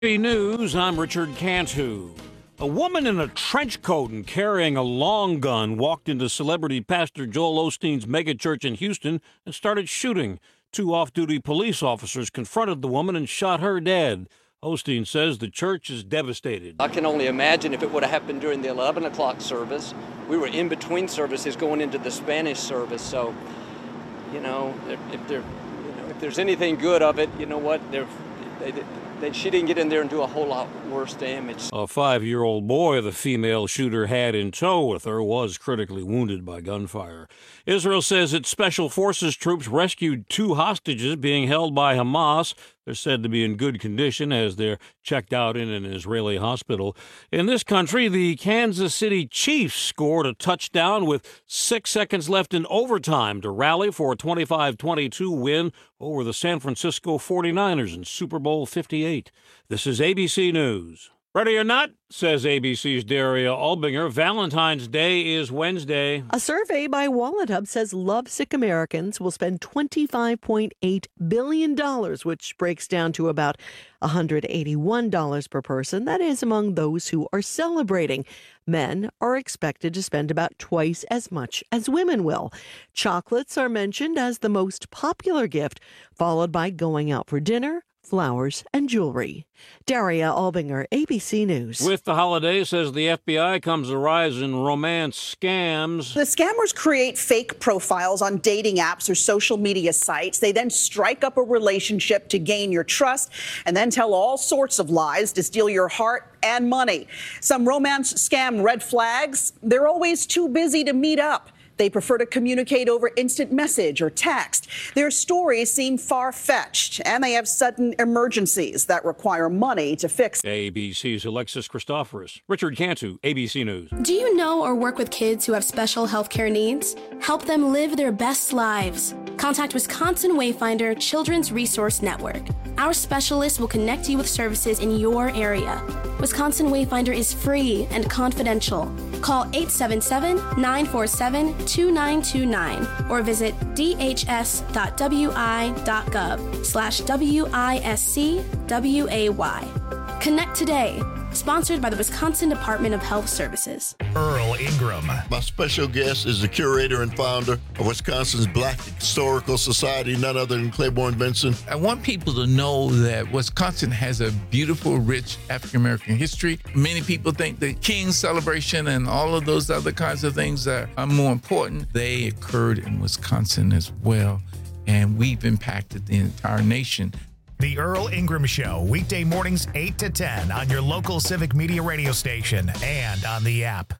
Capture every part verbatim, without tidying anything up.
News, I'm Richard Cantu. A woman in a trench coat and carrying a long gun walked into celebrity pastor Joel Osteen's megachurch in Houston and started shooting. Two off-duty police officers confronted the woman and shot her dead. Osteen says the church is devastated. I can only imagine if it would have happened during the eleven o'clock service. We were in between services going into the Spanish service, so, you know, if, there, you know, if there's anything good of it, you know what, they're, they, they, That she didn't get in there and do a whole lot worse damage. A five-year-old boy the female shooter had in tow with her was critically wounded by gunfire. Israel says its special forces troops rescued two hostages being held by Hamas. They're said to be in good condition as they're checked out in an Israeli hospital. In this country, the Kansas City Chiefs scored a touchdown with six seconds left in overtime to rally for a twenty-five twenty-two win over the San Francisco forty-niners in Super Bowl fifty-eight. This is A B C News. Ready or not, says A B C's Daria Albinger, Valentine's Day is Wednesday. A survey by Wallet Hub says lovesick Americans will spend twenty-five point eight billion dollars, which breaks down to about one hundred eighty-one dollars per person. That is among those who are celebrating. Men are expected to spend about twice as much as women will. Chocolates are mentioned as the most popular gift, followed by going out for dinner, flowers, and jewelry. Daria Albinger, A B C News. With the holiday, says the F B I, comes a rise in romance scams. The scammers create fake profiles on dating apps or social media sites. They then strike up a relationship to gain your trust and then tell all sorts of lies to steal your heart and money. Some romance scam red flags: they're always too busy to meet up. They prefer to communicate over instant message or text. Their stories seem far-fetched, and they have sudden emergencies that require money to fix. A B C's Alexis Christoforous. Richard Cantu, A B C News. Do you know or work with kids who have special health care needs? Help them live their best lives. Contact Wisconsin Wayfinder Children's Resource Network. Our specialists will connect you with services in your area. Wisconsin Wayfinder is free and confidential. Call eight seven seven, nine four seven, two nine two nine or visit d h s dot w i dot gov slash W I S C W A Y. Connect today. Sponsored by the Wisconsin Department of Health Services. Earl Ingram. My special guest is the curator and founder of Wisconsin's Black Historical Society, none other than Claiborne Benson. I want people to know that Wisconsin has a beautiful, rich African-American history. Many people think the King's celebration and all of those other kinds of things are, are more important. They occurred in Wisconsin as well, and we've impacted the entire nation. The Earl Ingram Show, weekday mornings eight to ten on your local Civic Media radio station and on the app.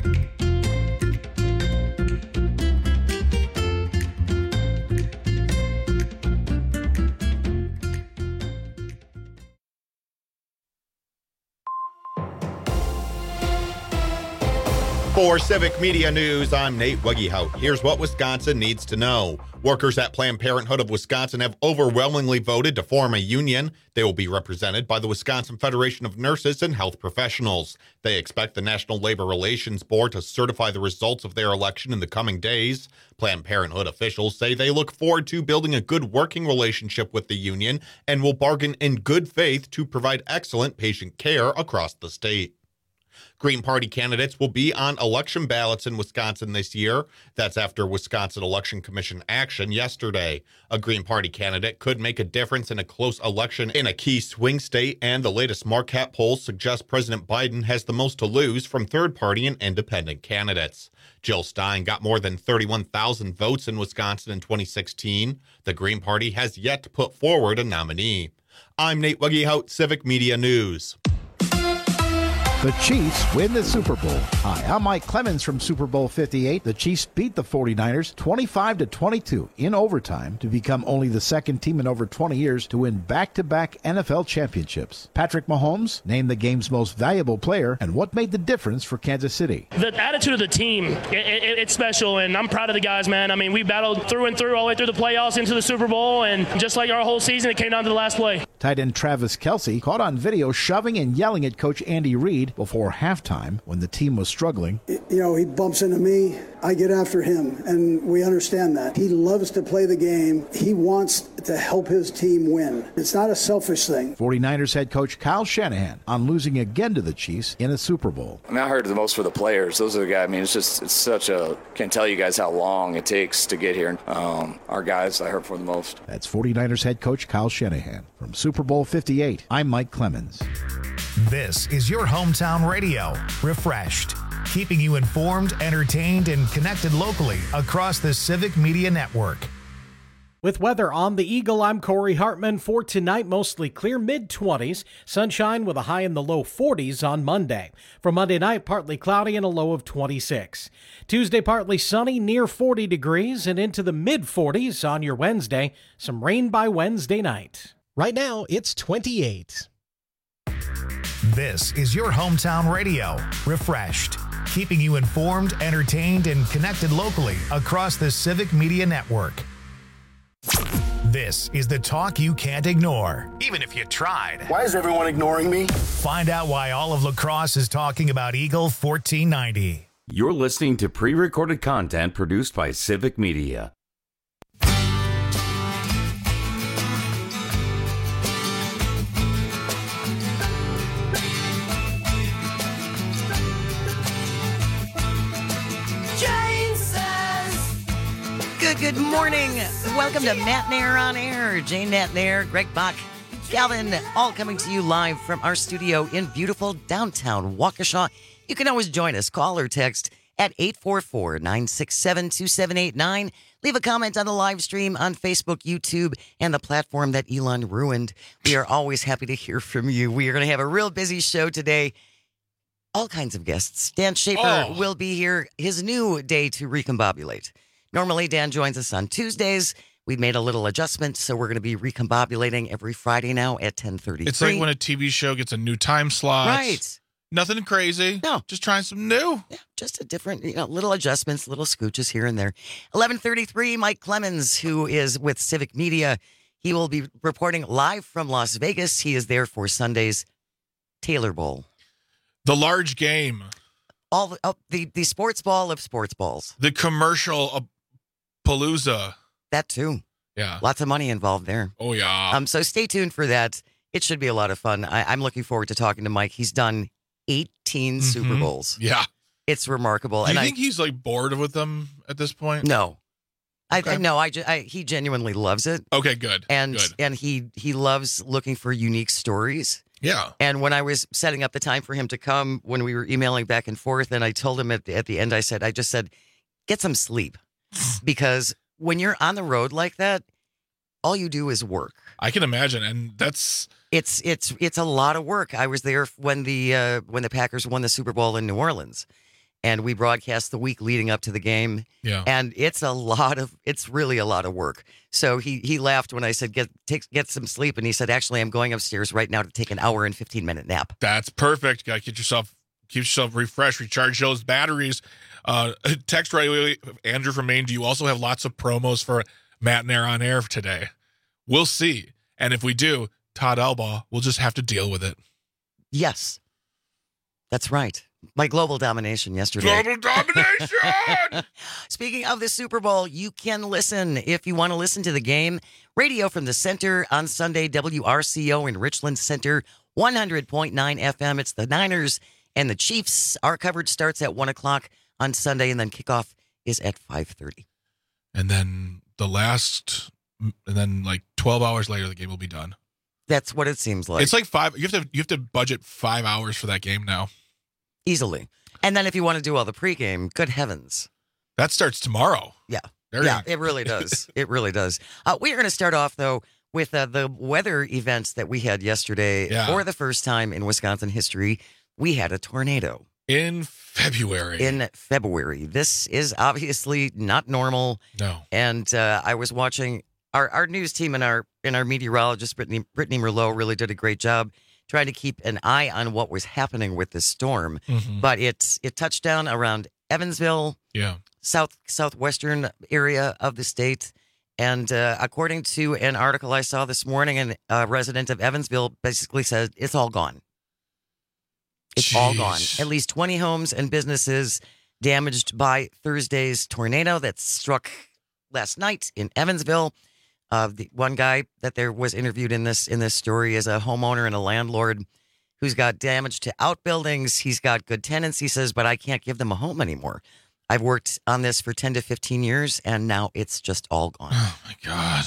For Civic Media News, I'm Nate Wuggehout. Here's what Wisconsin needs to know. Workers at Planned Parenthood of Wisconsin have overwhelmingly voted to form a union. They will be represented by the Wisconsin Federation of Nurses and Health Professionals. They expect the National Labor Relations Board to certify the results of their election in the coming days. Planned Parenthood officials say they look forward to building a good working relationship with the union and will bargain in good faith to provide excellent patient care across the state. Green Party candidates will be on election ballots in Wisconsin this year. That's after Wisconsin Election Commission action yesterday. A Green Party candidate could make a difference in a close election in a key swing state, and the latest Marquette polls suggest President Biden has the most to lose from third-party and independent candidates. Jill Stein got more than thirty-one thousand votes in Wisconsin in twenty sixteen. The Green Party has yet to put forward a nominee. I'm Nate Wuggehout, Civic Media News. The Chiefs win the Super Bowl. Hi, I'm Mike Clemens from Super Bowl fifty-eight. The Chiefs beat the forty-niners twenty-five to twenty-two in overtime to become only the second team in over twenty years to win back-to-back N F L championships. Patrick Mahomes named the game's most valuable player, and what made the difference for Kansas City. The attitude of the team, it, it, it's special, and I'm proud of the guys, man. I mean, we battled through and through all the way through the playoffs into the Super Bowl, and just like our whole season, it came down to the last play. Tight end Travis Kelce caught on video shoving and yelling at Coach Andy Reid before halftime when the team was struggling. You know, he bumps into me. I get after him, and we understand that. He loves to play the game. He wants to help his team win. It's not a selfish thing. forty-niners head coach Kyle Shanahan on losing again to the Chiefs in a Super Bowl. I mean, I heard the most for the players. Those are the guys. I mean, it's just, it's such a, can't tell you guys how long it takes to get here. Um, our guys, I heard for the most. That's forty-niners head coach Kyle Shanahan. From Super Bowl fifty-eight, I'm Mike Clemens. This is your hometown radio, Refreshed, keeping you informed, entertained, and connected locally across the Civic Media Network. With weather on the Eagle, I'm Corey Hartman. For tonight, mostly clear, mid-twenties. Sunshine with a high in the low forties on Monday. For Monday night, partly cloudy and a low of twenty-six. Tuesday, partly sunny, near forty degrees, and into the mid-forties on your Wednesday. Some rain by Wednesday night. Right now, it's twenty-eight. This is your hometown radio, Refreshed, keeping you informed, entertained, and connected locally across the Civic Media Network. This is the talk you can't ignore, even if you tried. Why is everyone ignoring me? Find out why all of La Crosse is talking about Eagle fourteen ninety. You're listening to pre-recorded content produced by Civic Media. Good, good morning. Welcome to Matt Nair on Air. Jane Matt Nair, Greg Bach, Galvin, all coming to you live from our studio in beautiful downtown Waukesha. You can always join us. Call or text at eight four four, nine six seven, two seven eight nine. Leave a comment on the live stream on Facebook, YouTube, and the platform that Elon ruined. We are always happy to hear from you. We are going to have a real busy show today. All kinds of guests. Dan Schaefer oh. will be here. His new day to recombobulate. Normally, Dan joins us on Tuesdays. We've made a little adjustment, so we're going to be recombobulating every Friday now at ten thirty. It's like when a T V show gets a new time slot. Right. Nothing crazy. No. Just trying some new. Yeah, just a different, you know, little adjustments, little scooches here and there. eleven thirty-three, Mike Clemens, who is with Civic Media. He will be reporting live from Las Vegas. He is there for Sunday's Taylor Bowl. The large game. All the, oh, the, the sports ball of sports balls. The commercial uh, Palooza. That too. Yeah. Lots of money involved there. Oh, yeah. Um. So stay tuned for that. It should be a lot of fun. I, I'm looking forward to talking to Mike. He's done eighteen mm-hmm. Super Bowls. Yeah. It's remarkable. Do you and think I, he's like bored with them at this point? No. Okay. I, I no, I, I he genuinely loves it. Okay, good. And good. and he he loves looking for unique stories. Yeah. And when I was setting up the time for him to come, when we were emailing back and forth, and I told him at the, at the end, I said, I just said, get some sleep. Because when you're on the road like that, all you do is work. I can imagine. And that's... It's it's it's a lot of work. I was there when the uh, when the Packers won the Super Bowl in New Orleans. And we broadcast the week leading up to the game. Yeah. And it's a lot of, it's really a lot of work. So he he laughed when I said, get take, get some sleep. And he said, actually, I'm going upstairs right now to take an hour and fifteen minute nap. That's perfect. Got to get yourself, keep yourself refreshed, recharge those batteries. Uh, text right away, Andrew from Maine. Do you also have lots of promos for Matt Nair on Air today? We'll see. And if we do, Todd Elbaugh will just have to deal with it. Yes. That's right. My global domination yesterday. Global domination! Speaking of the Super Bowl, you can listen if you want to listen to the game. Radio from the Center on Sunday, W R C O in Richland Center, one hundred point nine F M. It's the Niners and the Chiefs. Our coverage starts at one o'clock on Sunday, and then kickoff is at five thirty. And then the last, and then like twelve hours later, the game will be done. That's what it seems like. It's like five, you have to, you have to budget five hours for that game now. Easily. And then if you want to do all the pregame, good heavens. That starts tomorrow. Yeah. There yeah, you- it really does. It really does. Uh, we are going to start off, though, with uh, the weather events that we had yesterday. Yeah. For the first time in Wisconsin history, we had a tornado. In February. In February. This is obviously not normal. No. And uh, I was watching our, our news team and our and our meteorologist, Brittany, Brittany Merlot, really did a great job trying to keep an eye on what was happening with this storm. Mm-hmm. But it, it touched down around Evansville, Yeah. south southwestern area of the state. And uh, according to an article I saw this morning, an- a resident of Evansville basically said it's all gone. It's all gone. Jeez. At least twenty homes and businesses damaged by Thursday's tornado that struck last night in Evansville. Uh, the one guy that there was interviewed in this in this story is a homeowner and a landlord who's got damage to outbuildings. He's got good tenants, he says, but I can't give them a home anymore. I've worked on this for ten to fifteen years, and now it's just all gone. Oh, my God.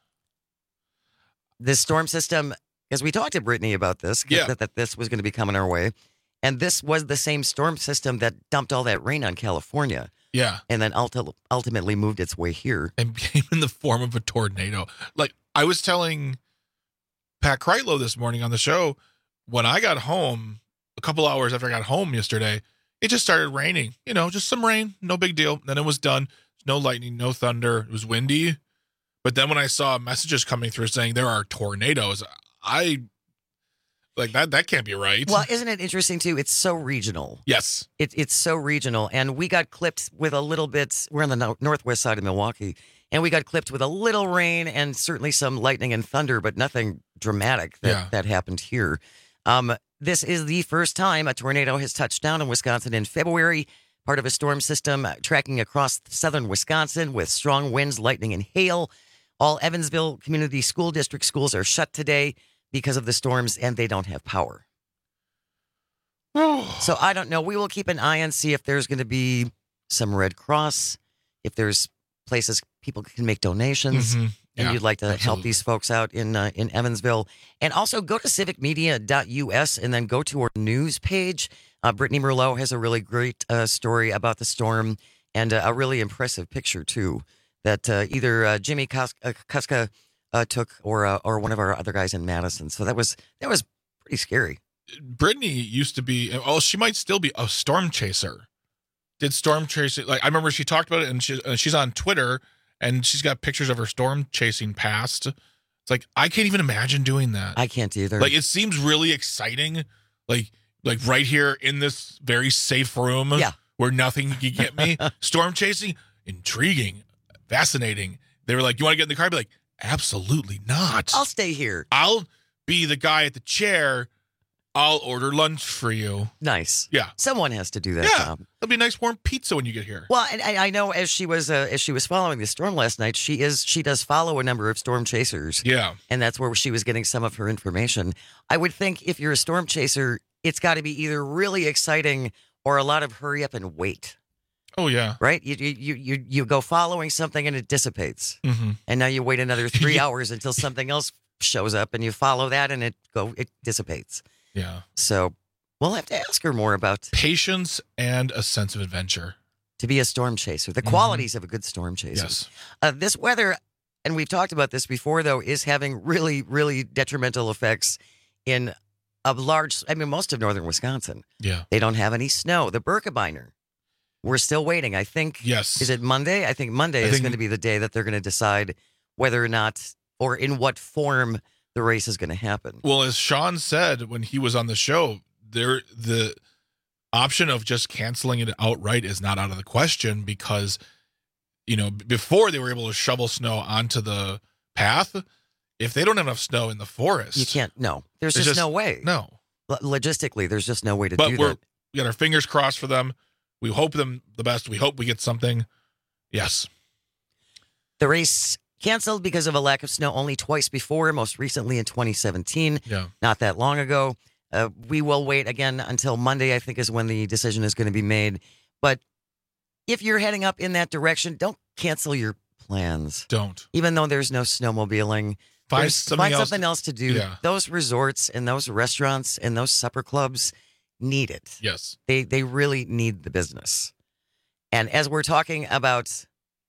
This storm system, as we talked to Brittany about this, Yeah. that, that this was going to be coming our way, and this was the same storm system that dumped all that rain on California. Yeah. And then ulti- ultimately moved its way here. And came in the form of a tornado. Like, I was telling Pat Kreitlow this morning on the show, when I got home, a couple hours after I got home yesterday, it just started raining. You know, just some rain, no big deal. Then it was done. No lightning, no thunder. It was windy. But then when I saw messages coming through saying there are tornadoes, I... Like, that that can't be right. Well, isn't it interesting, too? It's so regional. Yes. It, it's so regional. And we got clipped with a little bit. We're on the no- northwest side of Milwaukee. And we got clipped with a little rain and certainly some lightning and thunder, but nothing dramatic that, Yeah. that happened here. Um, this is the first time a tornado has touched down in Wisconsin in February. Part of a storm system tracking across southern Wisconsin with strong winds, lightning, and hail. All Evansville Community School District schools are shut today because of the storms, and they don't have power. So I don't know. We will keep an eye and see if there's going to be some Red Cross, if there's places people can make donations, Mhm. and Yeah, you'd like to help absolutely. these folks out in uh, in Evansville. And also go to civic media dot U S and then go to our news page. Uh, Brittany Merlot has a really great uh, story about the storm and uh, a really impressive picture, too, that uh, either uh, Jimmy Kus- uh, Kuska uh, took or uh, or one of our other guys in Madison. So that was that was pretty scary. Brittany used to be, oh, she might still be a storm chaser. Did storm chasing, like, I remember she talked about it, and she, uh, she's on Twitter, and she's got pictures of her storm chasing past. It's like, I can't even imagine doing that. I can't either. Like, it seems really exciting, like, like right here in this very safe room Yeah. where nothing can get me. Storm chasing, intriguing, fascinating. They were like, you want to get in the car? I'd be like, absolutely not. I'll stay here. I'll be the guy at the chair. I'll order lunch for you. Nice. Yeah. Someone has to do that Yeah. job. There'll be a nice warm pizza when you get here. Well, and I, I know as she was uh, as she was following the storm last night, she is she does follow a number of storm chasers. Yeah. And that's where she was getting some of her information. I would think if you're a storm chaser, it's got to be either really exciting or a lot of hurry up and wait. Oh, yeah. Right? You you you you go following something and it dissipates. Mm-hmm. And now you wait another three hours until something else shows up and you follow that and it go it dissipates. Yeah. So we'll have to ask her more about Patience and a sense of adventure. to be a storm chaser, the Mhm. qualities of a good storm chaser. Yes. Uh, this weather, and we've talked about this before, though, is having really, really detrimental effects in a large, I mean, most of northern Wisconsin. Yeah. They don't have any snow. The Birkebeiner, we're still waiting. I think, Yes. is it Monday? I think Monday I is think- going to be the day that they're going to decide whether or not, or in what form the race is going to happen. Well, as Sean said when he was on the show, there the option of just canceling it outright is not out of the question because, you know, b- before they were able to shovel snow onto the path, if they don't have enough snow in the forest, You can't, no, there's It's just, just- no way. no. Lo- Logistically, there's just no way to But do we're that. we got our fingers crossed for them. We hope them the best. We hope we get something. Yes. The race canceled because of a lack of snow only twice before, most recently in twenty seventeen, Yeah. not that long ago. Uh, we will wait again until Monday, I think, is when the decision is going to be made. But if you're heading up in that direction, don't cancel your plans. Don't. Even though there's no snowmobiling, Find there's- something find else something to- else to do. Yeah. Those resorts and those restaurants and those supper clubs need it. Yes. They they really need the business. And as we're talking about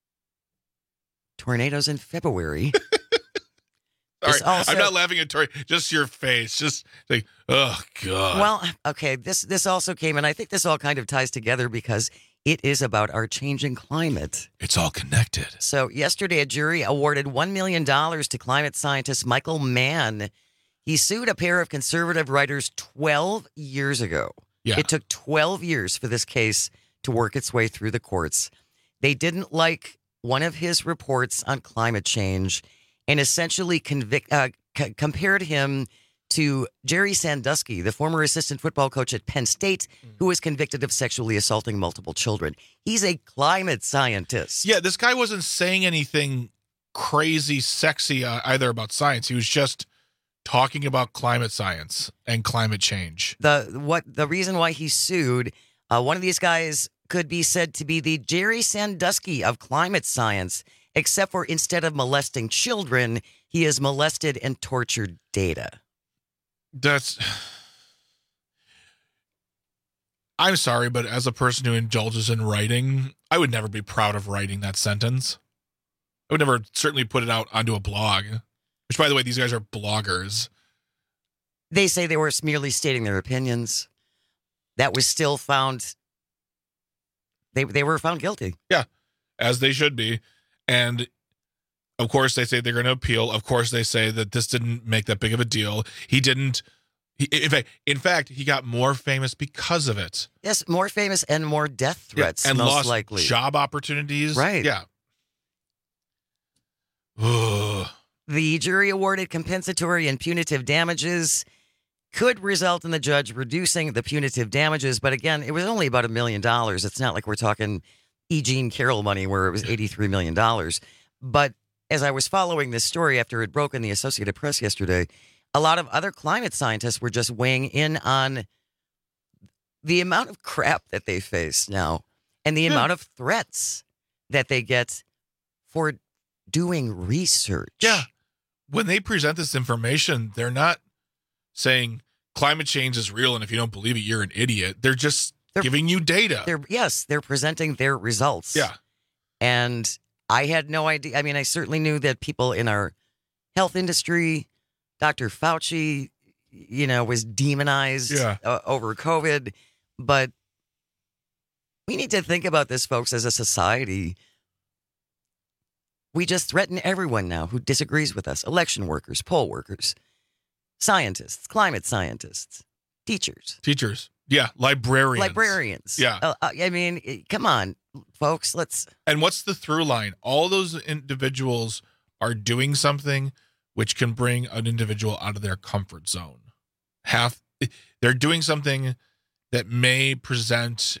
tornadoes in February, All This right. also- I'm not laughing at Tori. Just your face. Just like, oh God. well, okay, this this also came, and I think this all kind of ties together because it is about our changing climate. It's all connected. So yesterday, a jury awarded one million dollars to climate scientist Michael Mann. He sued a pair of conservative writers twelve years ago. Yeah. It took twelve years for this case to work its way through the courts. They didn't like one of his reports on climate change and essentially convict, uh, c- compared him to Jerry Sandusky, the former assistant football coach at Penn State, who was convicted of sexually assaulting multiple children. He's a climate scientist. Yeah, this guy wasn't saying anything crazy, sexy uh, either about science. He was just talking about climate science and climate change. The what the reason why he sued, uh, one of these guys could be said to be the Jerry Sandusky of climate science, except for instead of molesting children, he has molested and tortured data. That's... I'm sorry, but as a person who indulges in writing, I would never be proud of writing that sentence. I would never certainly put it out onto a blog, which, by the way, these guys are bloggers. They say they were merely stating their opinions. That was still found... They they were found guilty. Yeah, as they should be. And, of course, they say they're going to appeal. Of course, they say that this didn't make that big of a deal. He didn't... He, in fact, in fact, he got more famous because of it. Yes, more famous and more death threats, yeah, and most lost likely. Job opportunities. Right. Yeah. The jury awarded compensatory and punitive damages. Could result in the judge reducing the punitive damages. But again, it was only about a million dollars. It's not like we're talking E. Jean Carroll money where it was eighty-three million dollars. But as I was following this story after it broke in the Associated Press yesterday, a lot of other climate scientists were just weighing in on the amount of crap that they face now and the Hmm. amount of threats that they get for doing research. Yeah. When they present this information, they're not saying climate change is real and if you don't believe it, you're an idiot. They're just They're- giving you data. They're yes, they're presenting their results. Yeah. And I had no idea. I mean, I certainly knew that people in our health industry, Doctor Fauci, you know, was demonized Yeah. uh, over COVID. But we need to think about this, folks, as a society. We just threaten everyone now who disagrees with us. Election workers, poll workers, scientists, climate scientists, teachers. Teachers. Yeah. Librarians. Librarians. Yeah. Uh, I mean, it- come on, folks. Let's. And what's the through line? All those individuals are doing something which can bring an individual out of their comfort zone. Half, they're doing something that may present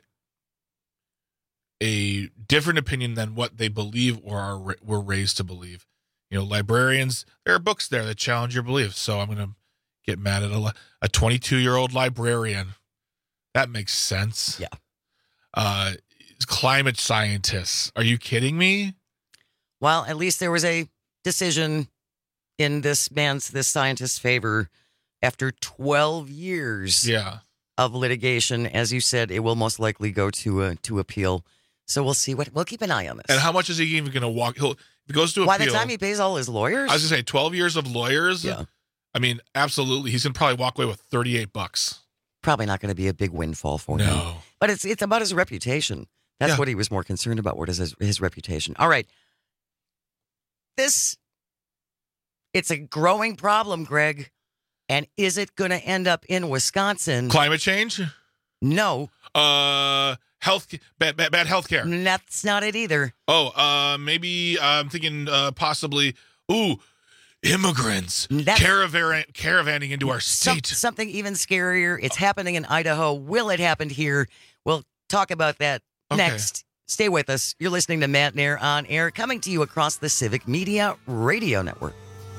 a different opinion than what they believe or are were raised to believe. You know, librarians, there are books there that challenge your beliefs. So I'm going to get mad at a, li- a twenty-two-year-old librarian. That makes sense. Yeah. Uh, climate scientists. Are you kidding me? Well, at least there was a decision in this man's, this scientist's favor after twelve years Yeah. of litigation. As you said, it will most likely go to uh, to appeal. So we'll see what we'll keep an eye on this. And how much is he even going to walk? He'll, if it goes to By appeal. the time he pays all his lawyers, I was going to say twelve years of lawyers. Yeah. I mean, absolutely. He's going to probably walk away with thirty-eight bucks. probably not going to be a big windfall for him. No. But it's it's about his reputation. That's Yeah. what he was more concerned about. What is his, his reputation? All right. This, it's a growing problem, Greg. And is it going to end up in Wisconsin? Climate change? No. Uh, health, bad, bad, bad health care. That's not it either. Oh, uh, maybe uh, I'm thinking uh, possibly, ooh, immigrants caravan caravanning into our Some- state. something even scarier. It's happening in Idaho. Will it happen here? We'll talk about that Okay. next. Stay with us. You're listening to Matt Nair on Air, coming to you across the Civic Media Radio Network.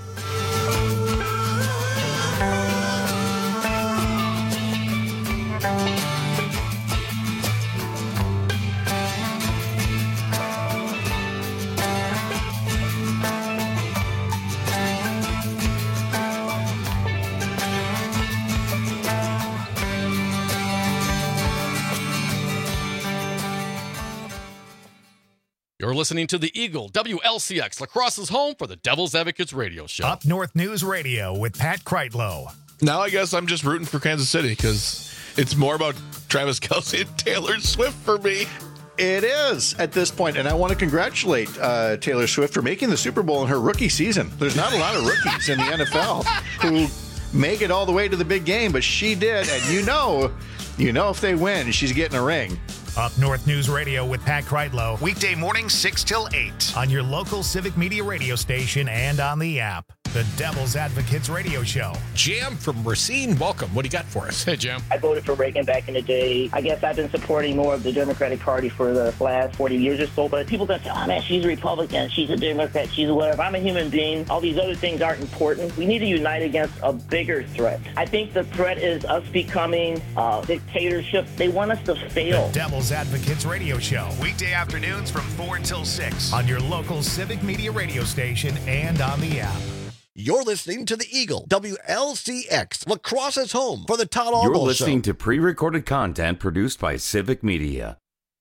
You're listening to the Eagle W L C X, La Crosse's home for the Devil's Advocates radio show. Up North News Radio with Pat Kreitlow. Now I guess I'm just rooting for Kansas City because it's more about Travis Kelce and Taylor Swift for me. It is at this point, and I want to congratulate uh, Taylor Swift for making the Super Bowl in her rookie season. There's not a lot of rookies in the N F L who make it all the way to the big game, but she did, and you know, you know if they win, she's getting a ring. Up North News Radio with Pat Kreitlow. Weekday morning, six till eight. On your local Civic Media radio station and on the app. The Devil's Advocates Radio Show. Jam from Racine, welcome. What do you got for us? Hey, Jam. I voted for Reagan back in the day. I guess I've been supporting more of the Democratic Party for the last forty years or so, but people gonna say, oh man, she's a Republican, she's a Democrat, she's a whatever. I'm a human being. All these other things aren't important. We need to unite against a bigger threat. I think the threat is us becoming a dictatorship. They want us to fail. The Devil's Advocates Radio Show. Weekday afternoons from four until six on your local Civic Media radio station and on the app. You're listening to the Eagle, W L C X, Lacrosse's home for the Todd Albaugh Show. You're listening to pre-recorded content produced by Civic Media.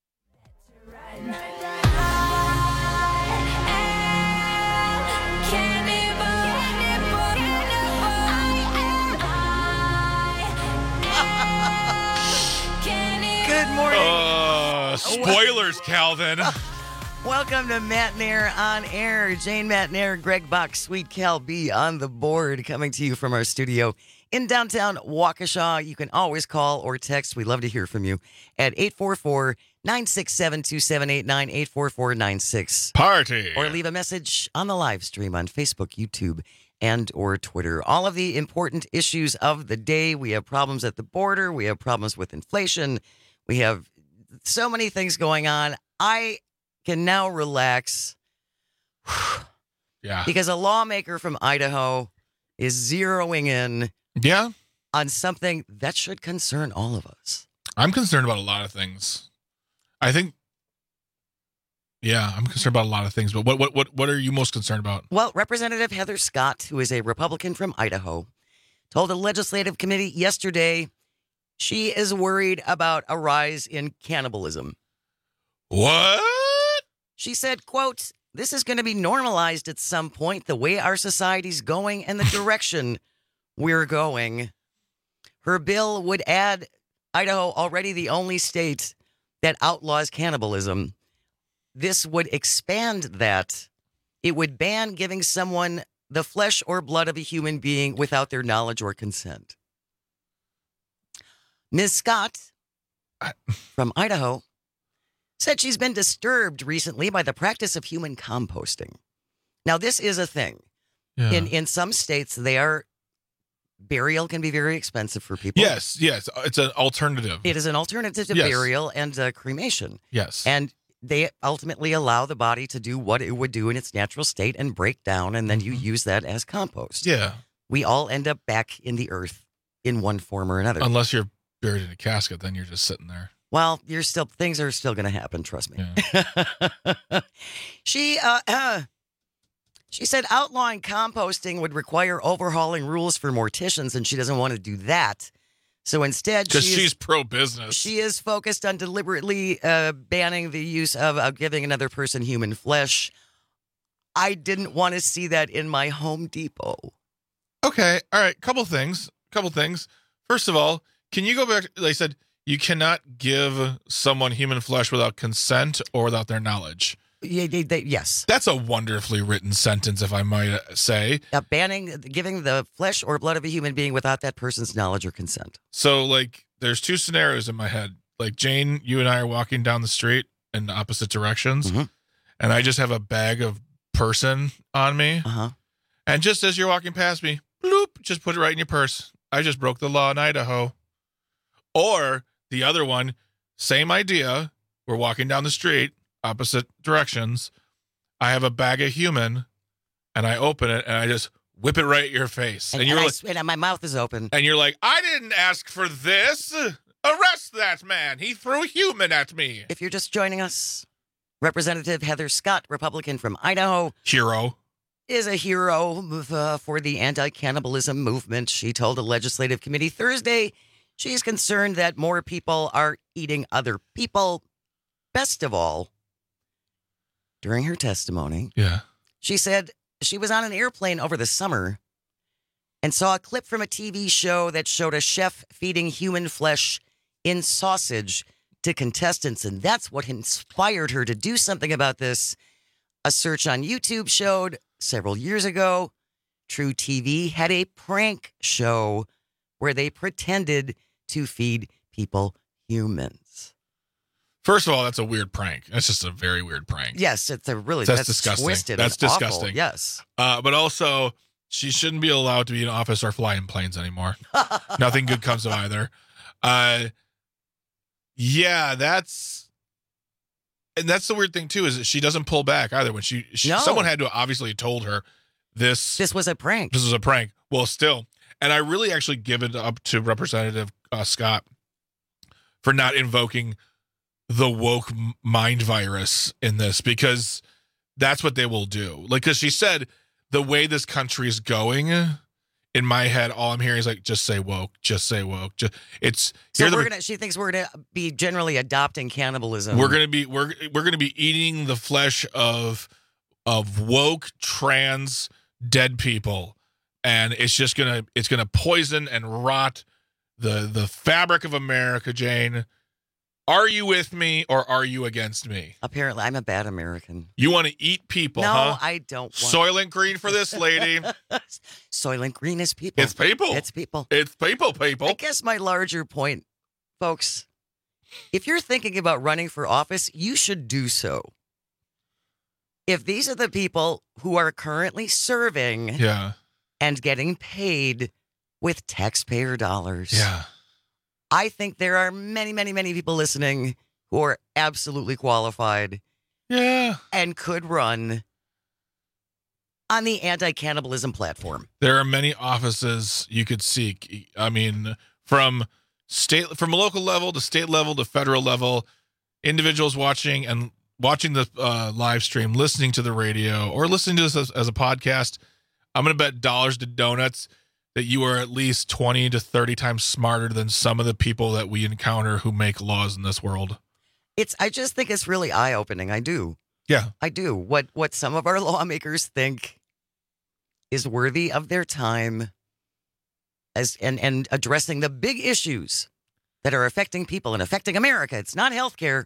Good morning. Uh, spoilers, Calvin. Welcome to Matt Nair on Air. Jane Matt Nair, Greg Bach, Sweet Cal B on the board, coming to you from our studio in downtown Waukesha. You can always call or text. We love to hear from you at eight four four, nine six seven, two seven eight nine, eight four four nine six. Party. Or leave a message on the live stream on Facebook, YouTube, and or Twitter. All of the important issues of the day. We have problems at the border. We have problems with inflation. We have so many things going on. I can now relax. Yeah. Because a lawmaker from Idaho is zeroing in yeah. on something that should concern all of us. I'm concerned about a lot of things. I think, yeah, I'm concerned about a lot of things. But what what what, what are you most concerned about? Well, Representative Heather Scott, who is a Republican from Idaho, told a legislative committee yesterday she is worried about a rise in cannibalism. What? She said, quote, this is going to be normalized at some point, the way our society's going and the direction we're going. Her bill would add Idaho, already the only state that outlaws cannibalism. This would expand that. It would ban giving someone the flesh or blood of a human being without their knowledge or consent. Miz Scott from Idaho said she's been disturbed recently by the practice of human composting. Now, this is a thing. Yeah. In in some states, they are burial can be very expensive for people. Yes, yes. It's an alternative. It is an alternative to Yes. burial and uh, cremation. Yes. And they ultimately allow the body to do what it would do in its natural state and break down, and then you use that as compost. Yeah. We all end up back in the earth in one form or another. Unless you're buried in a casket, then you're just sitting there. Well, you're still things are still going to happen. Trust me. Yeah. she uh, uh, she said outlawing composting would require overhauling rules for morticians, and she doesn't want to do that. So instead, because she she's is, pro-business, she is focused on deliberately uh, banning the use of uh, giving another person human flesh. I didn't want to see that in my Home Depot. Okay, all right. Couple things. Couple things. First of all, can you go back? They said you cannot give someone human flesh without consent or without their knowledge. Yeah, they, they, yes. That's a wonderfully written sentence, if I might say. Uh, banning giving the flesh or blood of a human being without that person's knowledge or consent. So, like, there's two scenarios in my head. Like, Jane, you and I are walking down the street in opposite directions, mm-hmm. and I just have a bag of person on me. Uh-huh. And just as you're walking past me, bloop, just put it right in your purse. I just broke the law in Idaho. Or the other one, same idea. We're walking down the street, opposite directions. I have a bag of human, and I open it, and I just whip it right at your face. And, and you're and like, I, and my mouth is open. And you're like, I didn't ask for this. Arrest that man. He threw human at me. If you're just joining us, Representative Heather Scott, Republican from Idaho. Hero. Is a hero uh, for the anti-cannibalism movement. She told a legislative committee Thursday she's concerned that more people are eating other people. Best of all, during her testimony, yeah, she said she was on an airplane over the summer and saw a clip from a T V show that showed a chef feeding human flesh in sausage to contestants, and that's what inspired her to do something about this. A search on YouTube showed several years ago, True T V had a prank show where they pretended to feed people humans. First of all, that's a weird prank. That's just a very weird prank. Yes, it's a really that's, that's disgusting. Twisted that's and disgusting. Awful. Yes, uh, but also She shouldn't be allowed to be in office or fly in planes anymore. Nothing good comes of either. Uh, yeah, that's and that's the weird thing too, is that she doesn't pull back either. When she, she No. someone had to have obviously told her this. This was a prank. This was a prank. Well, still, and I really actually give it up to Representative uh, Scott for not invoking the woke m- mind virus in this, because that's what they will do. Like, because she said the way this country is going, in my head, all I'm hearing is like, just say woke, just say woke. Just, it's So here we're the- gonna. She thinks we're gonna be generally adopting cannibalism. we're gonna be we're we're gonna be eating the flesh of of woke trans dead people, and it's just gonna it's gonna poison and rot the the fabric of America. Jane, are you with me or are you against me? Apparently, I'm a bad American. You want to eat people? No, huh? I don't. Want... Soylent Green for this lady. Soylent Green is people. It's people. It's people. It's people. People. I guess my larger point, folks, if you're thinking about running for office, you should do so. If these are the people who are currently serving Yeah. and getting paid with taxpayer dollars, Yeah. I think there are many, many, many people listening who are absolutely qualified. Yeah. And could run on the anti-cannibalism platform. There are many offices you could seek. I mean, from state, from a local level to state level to federal level, individuals watching and watching the uh, live stream, listening to the radio, or listening to this as, as a podcast. I'm going to bet dollars to donuts that you are at least twenty to thirty times smarter than some of the people that we encounter who make laws in this world. It's. I just think it's really eye-opening. I do. Yeah. I do. What what some of our lawmakers think is worthy of their time as and, and addressing the big issues that are affecting people and affecting America. It's not healthcare.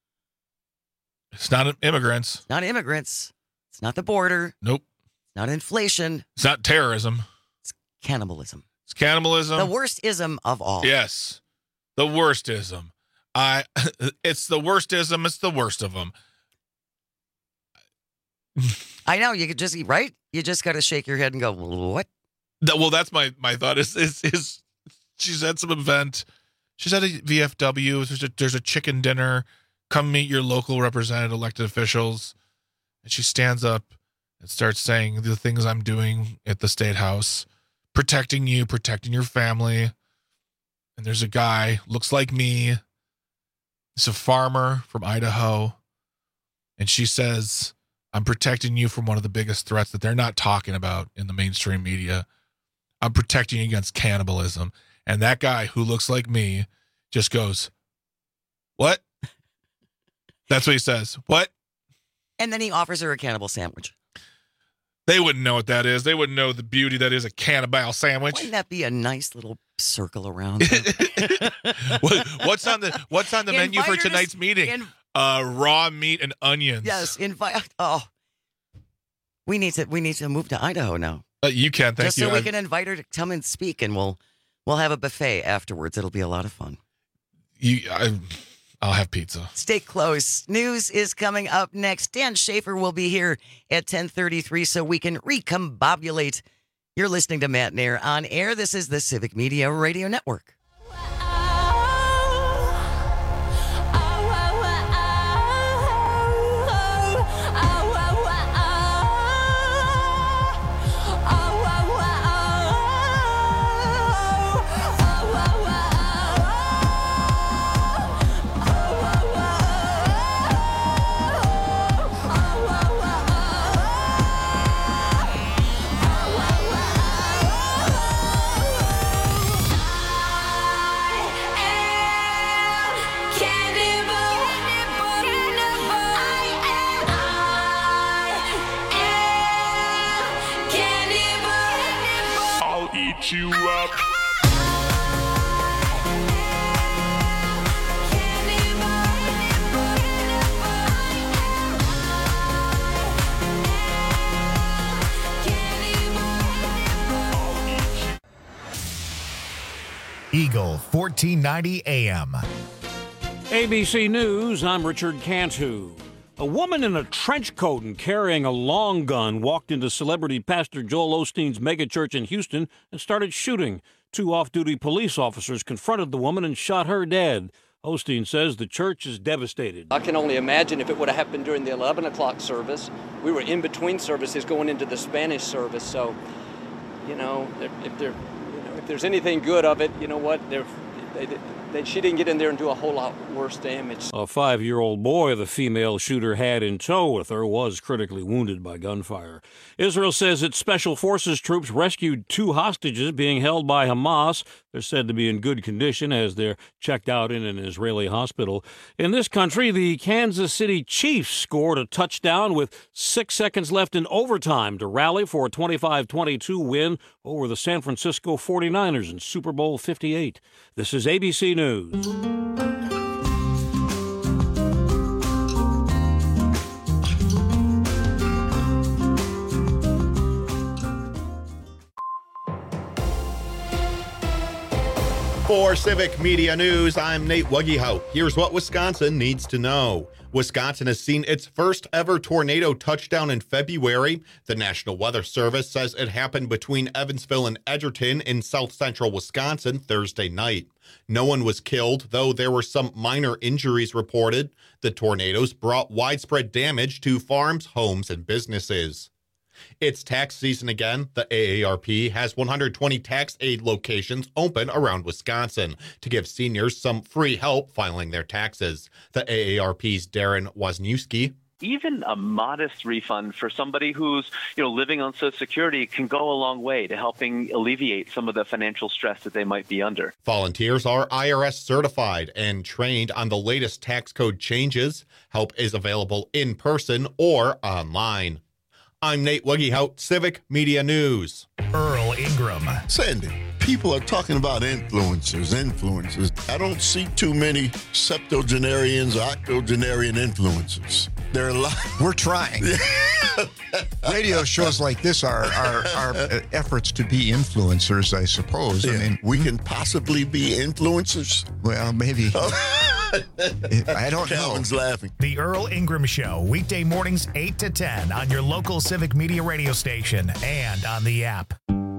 It's not immigrants. It's not immigrants. It's not the border. Nope. It's not inflation. It's not terrorism. It's cannibalism. It's cannibalism. The worst ism of all. Yes. The worst ism. I it's the worst ism, it's the worst of them. I know, you could just right? You just got to shake your head and go, what? Well, that's my my thought is is is she's at some event. She's at a V F W. There's a there's a chicken dinner. Come meet your local representative, elected officials. And she stands up and starts saying the things I'm doing at the State House, protecting you, protecting your family. And there's a guy, looks like me. He's a farmer from Idaho. And she says, I'm protecting you from one of the biggest threats that they're not talking about in the mainstream media. I'm protecting you against cannibalism. And that guy who looks like me just goes, what? That's what he says. What? And then he offers her a cannibal sandwich. They wouldn't know what that is. They wouldn't know the beauty that is a cannibal sandwich. Wouldn't that be a nice little circle around her? what, what's on the What's on the menu for tonight's meeting? In, uh, raw meat and onions. yes, invite. Oh, we need to. We need to move to Idaho now. Uh, you can. Thank Just you. so we I've- can invite her to come and speak, and we'll we'll have a buffet afterwards. It'll be a lot of fun. You, I, I'll have pizza. Stay close. News is coming up next. Dan Schaefer will be here at ten thirty-three so we can recombobulate. You're listening to Matt Nair on air. This is the Civic Media Radio Network. I'll eat you up. Eagle fourteen ninety A M. A B C News, I'm Richard Cantu. A woman in a trench coat and carrying a long gun walked into celebrity pastor Joel Osteen's megachurch in Houston and started shooting. Two off-duty police officers confronted the woman and shot her dead. Osteen says the church is devastated. I can only imagine if it would have happened during the eleven o'clock service. We were in between services going into the Spanish service, so, you know, if, there, you know, if there's anything good of it, you know what, they're, they, they, she didn't get in there and do a whole lot worse damage. A five-year-old boy the female shooter had in tow with her was critically wounded by gunfire. Israel says its special forces troops rescued two hostages being held by Hamas. They're said to be in good condition as they're checked out in an Israeli hospital. In this country, the Kansas City Chiefs scored a touchdown with six seconds left in overtime to rally for a twenty-five twenty-two win over the San Francisco forty-niners in Super Bowl fifty-eight. This is A B C News. For Civic Media News, I'm Nate Wuggyhout. Here's what Wisconsin needs to know. Wisconsin has seen its first ever tornado touchdown in February. The National Weather Service says it happened between Evansville and Edgerton in south central Wisconsin Thursday night. No one was killed, though there were some minor injuries reported. The tornadoes brought widespread damage to farms, homes, and businesses. It's tax season again. The A A R P has one hundred twenty tax aid locations open around Wisconsin to give seniors some free help filing their taxes. The A A R P's Darren Wozniewski. Even a modest refund for somebody who's, you know, living on Social Security can go a long way to helping alleviate some of the financial stress that they might be under. Volunteers are I R S certified and trained on the latest tax code changes. Help is available in person or online. I'm Nate Wuggyhout, Civic Media News. Earl Ingram. Sandy, people are talking about influencers, influencers. I don't see too many septuagenarians or octogenarian influencers. There are a lot. We're trying. Radio shows like this are, are, are efforts to be influencers, I suppose. Yeah. I mean, we can possibly be influencers. Well, maybe. I don't Calvin's know. laughing. The Earl Ingram Show, weekday mornings eight to ten on your local Civic Media radio station and on the app.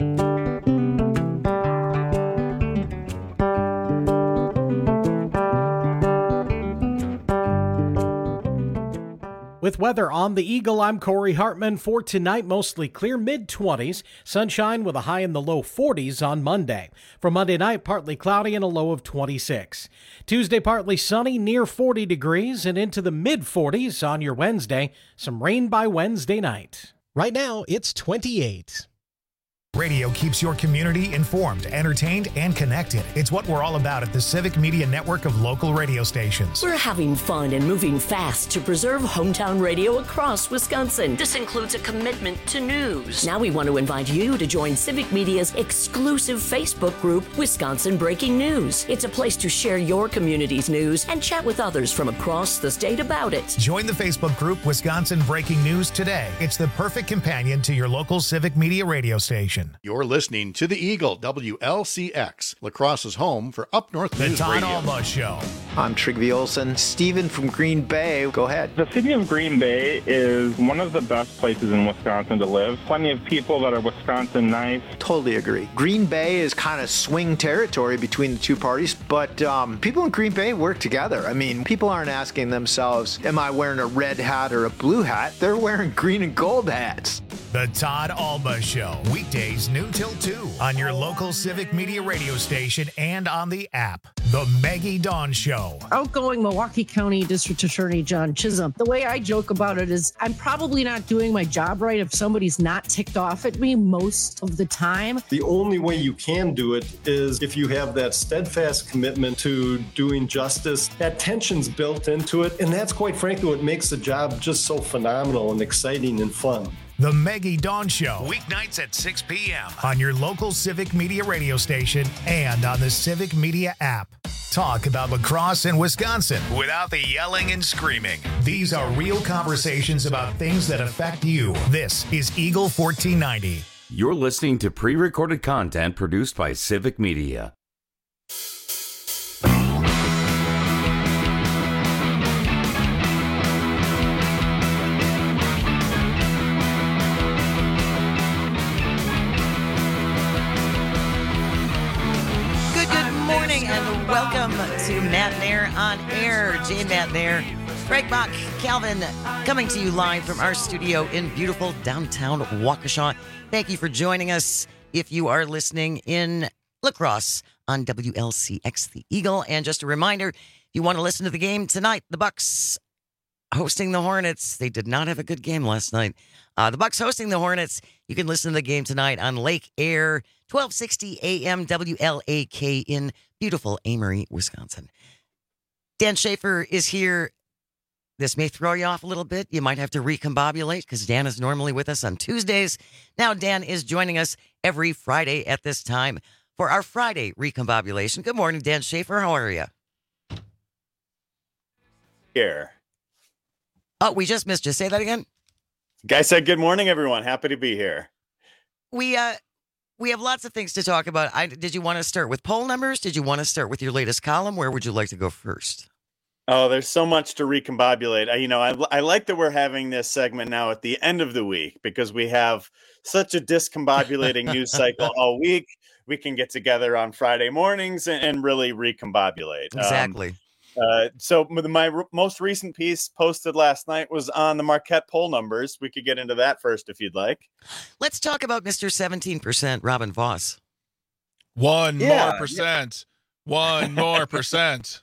With weather on the Eagle, I'm Corey Hartman. For tonight, mostly clear mid-twenties. Sunshine with a high in the low forties on Monday. For Monday night, partly cloudy and a low of twenty-six. Tuesday, partly sunny, near forty degrees, and into the mid-forties on your Wednesday. Some rain by Wednesday night. Right now, it's twenty-eight. Radio keeps your community informed, entertained, and connected. It's what we're all about at the Civic Media Network of local radio stations. We're having fun and moving fast to preserve hometown radio across Wisconsin. This includes a commitment to news. Now we want to invite you to join Civic Media's exclusive Facebook group, Wisconsin Breaking News. It's a place to share your community's news and chat with others from across the state about it. Join the Facebook group Wisconsin Breaking News today. It's the perfect companion to your local Civic Media radio station. You're listening to the Eagle, W L C X, La Crosse's home for Up North The News Todd Radio. Alba Show. I'm Trigby Olson. Steven from Green Bay. Go ahead. The city of Green Bay is one of the best places in Wisconsin to live. Plenty of people that are Wisconsin nice. Totally agree. Green Bay is kind of swing territory between the two parties, but um, people in Green Bay work together. I mean, people aren't asking themselves, am I wearing a red hat or a blue hat? They're wearing green and gold hats. The Todd Alba Show, weekdays noon till two on your local Civic Media radio station and on the app. The Maggie Dawn Show. Outgoing Milwaukee County District Attorney John Chisholm. The way I joke about it is I'm probably not doing my job right if somebody's not ticked off at me most of the time. The only way you can do it is if you have that steadfast commitment to doing justice. That tension's built into it, and that's quite frankly what makes the job just so phenomenal and exciting and fun. The Maggie Dawn Show, weeknights at six p.m. on your local Civic Media radio station and on the Civic Media app. Talk about lacrosse in Wisconsin without the yelling and screaming. These are real conversations about things that affect you. This is Eagle fourteen ninety. You're listening to pre-recorded content produced by Civic Media. to Matt Nair on Air. Jane Matt Nair, Greg Bach, Calvin, coming to you live from our studio in beautiful downtown Waukesha. Thank you for joining us. If you are listening in La Crosse on W L C X The Eagle. And just a reminder, if you want to listen to the game tonight, the Bucks hosting the Hornets. They did not have a good game last night. Uh, the Bucks hosting the Hornets. You can listen to the game tonight on Lake Air, twelve sixty A M W L A K in beautiful Amory, Wisconsin. Dan Schaefer is here. This may throw you off a little bit. You might have to recombobulate because Dan is normally with us on Tuesdays. Now Dan is joining us every Friday at this time for our Friday recombobulation. Good morning, Dan Schaefer. How are you? Here. Oh, we just missed you. Say that again. Guy said, good morning, everyone. Happy to be here. We uh, we have lots of things to talk about. I, did you want to start with poll numbers? Did you want to start with your latest column? Where would you like to go first? Oh, there's so much to recombobulate. I, you know, I, I like that we're having this segment now at the end of the week because we have such a discombobulating news cycle all week. We can get together on Friday mornings and, and really recombobulate. Exactly. Um, uh, so my r- most recent piece posted last night was on the Marquette poll numbers. We could get into that first if you'd like. Let's talk about Mister seventeen percent, Robin Voss. One Yeah, more percent. One more percent.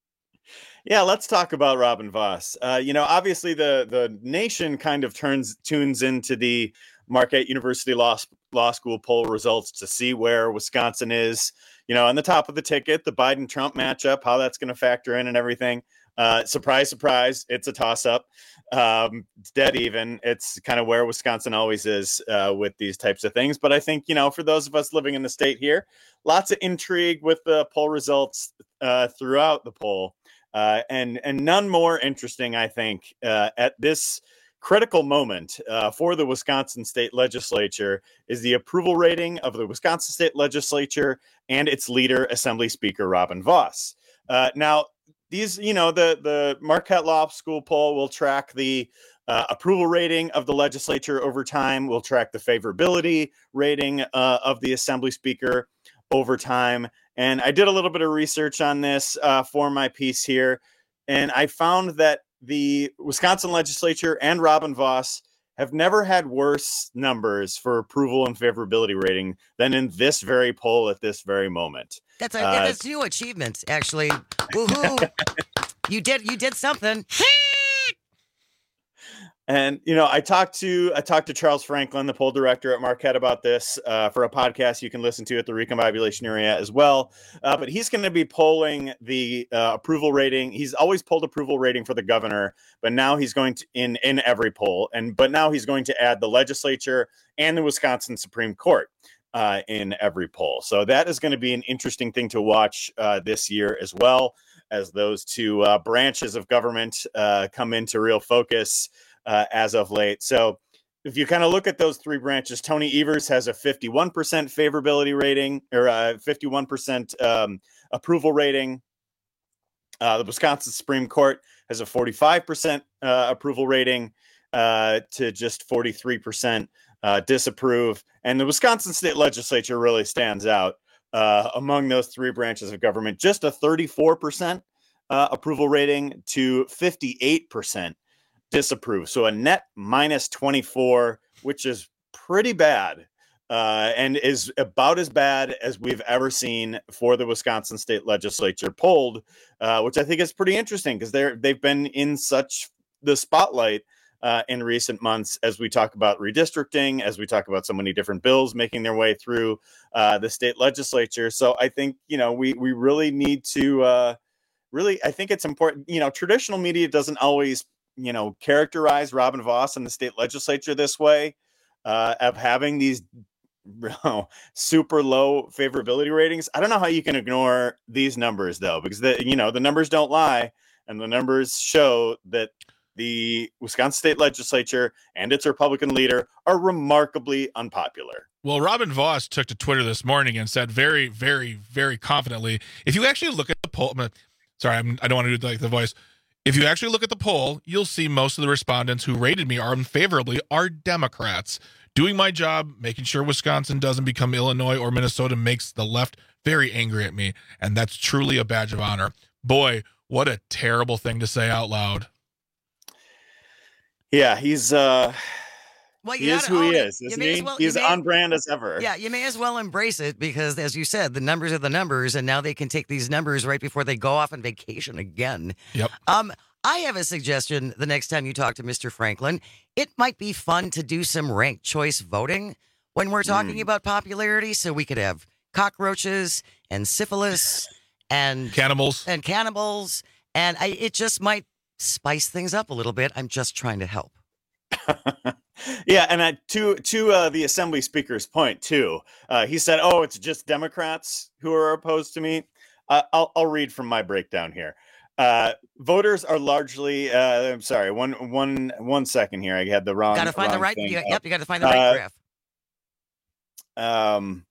Yeah, let's talk about Robin Voss. Uh, you know, obviously the the nation kind of turns tunes into the Marquette University Law, Law School poll results to see where Wisconsin is, you know, on the top of the ticket, the Biden-Trump matchup, how that's going to factor in and everything. Uh, surprise, surprise, it's a toss-up. Um, it's dead even. It's kind of where Wisconsin always is uh, with these types of things. But I think, you know, for those of us living in the state here, lots of intrigue with the poll results uh, throughout the poll. Uh, and and none more interesting, I think, uh, at this critical moment uh, for the Wisconsin State Legislature is the approval rating of the Wisconsin State Legislature and its leader, Assembly Speaker Robin Voss. Uh, now, these, you know, the the Marquette Law School poll will track the uh, approval rating of the legislature over time. We'll track the favorability rating uh, of the Assembly Speaker over time. And I did a little bit of research on this uh, for my piece here, and I found that the Wisconsin legislature and Robin Voss have never had worse numbers for approval and favorability rating than in this very poll at this very moment. That's a uh, that's new achievement, actually. Woohoo! you did you did something. And, you know, I talked to I talked to Charles Franklin, the poll director at Marquette, about this uh, for a podcast you can listen to at the Recombobulation area as well. Uh, but he's going to be polling the uh, approval rating. He's always polled approval rating for the governor, but now he's going to in in every poll. And but now he's going to add the legislature and the Wisconsin Supreme Court uh, in every poll. So that is going to be an interesting thing to watch uh, this year as well, as those two uh, branches of government uh, come into real focus. Uh, as of late. So if you kind of look at those three branches, Tony Evers has a fifty-one percent favorability rating or a fifty-one percent um, approval rating. Uh, the Wisconsin Supreme Court has a forty-five percent uh, approval rating uh, to just forty-three percent uh, disapprove. And the Wisconsin State Legislature really stands out uh, among those three branches of government, just a thirty-four percent uh, approval rating to fifty-eight percent disapprove. So a net minus twenty-four, which is pretty bad uh, and is about as bad as we've ever seen for the Wisconsin State Legislature polled, uh, which I think is pretty interesting because they're they've been in such the spotlight uh, in recent months as we talk about redistricting, as we talk about so many different bills making their way through uh, the state legislature. So I think, you know, we we really need to uh, really, I think it's important, you know, traditional media doesn't always you know, characterize Robin Voss and the state legislature this way, uh, of having these you know, super low favorability ratings. I don't know how you can ignore these numbers, though, because, the, you know, the numbers don't lie. And the numbers show that the Wisconsin state legislature and its Republican leader are remarkably unpopular. Well, Robin Voss took to Twitter this morning and said very, very, very confidently, if you actually look at the poll, I'm gonna, sorry, I'm, I don't want to do like the voice. If you actually look at the poll, you'll see most of the respondents who rated me are unfavorably are Democrats. Doing my job, making sure Wisconsin doesn't become Illinois or Minnesota makes the left very angry at me, and that's truly a badge of honor. boy, what a terrible thing to say out loud. Yeah, he's uh Well, he is who he is, isn't he? Well, he's may, on brand as ever. Yeah, you may as well embrace it because, as you said, the numbers are the numbers, and now they can take these numbers right before they go off on vacation again. Yep. Um, I have a suggestion the next time you talk to Mister Franklin. It might be fun to do some ranked choice voting when we're talking Mm. about popularity, so we could have cockroaches and syphilis and cannibals and cannibals, and I, it just might spice things up a little bit. I'm just trying to help. Yeah, and uh, to to uh, the Assembly Speaker's point too, uh, he said, "Oh, it's just Democrats who are opposed to me." Uh, I'll I'll read from my breakdown here. Uh, voters are largely. Uh, I'm sorry. One one one second here. I had the wrong. Got to find the wrong right. thing You, up. yep, you got to find the right Uh, graph. Um,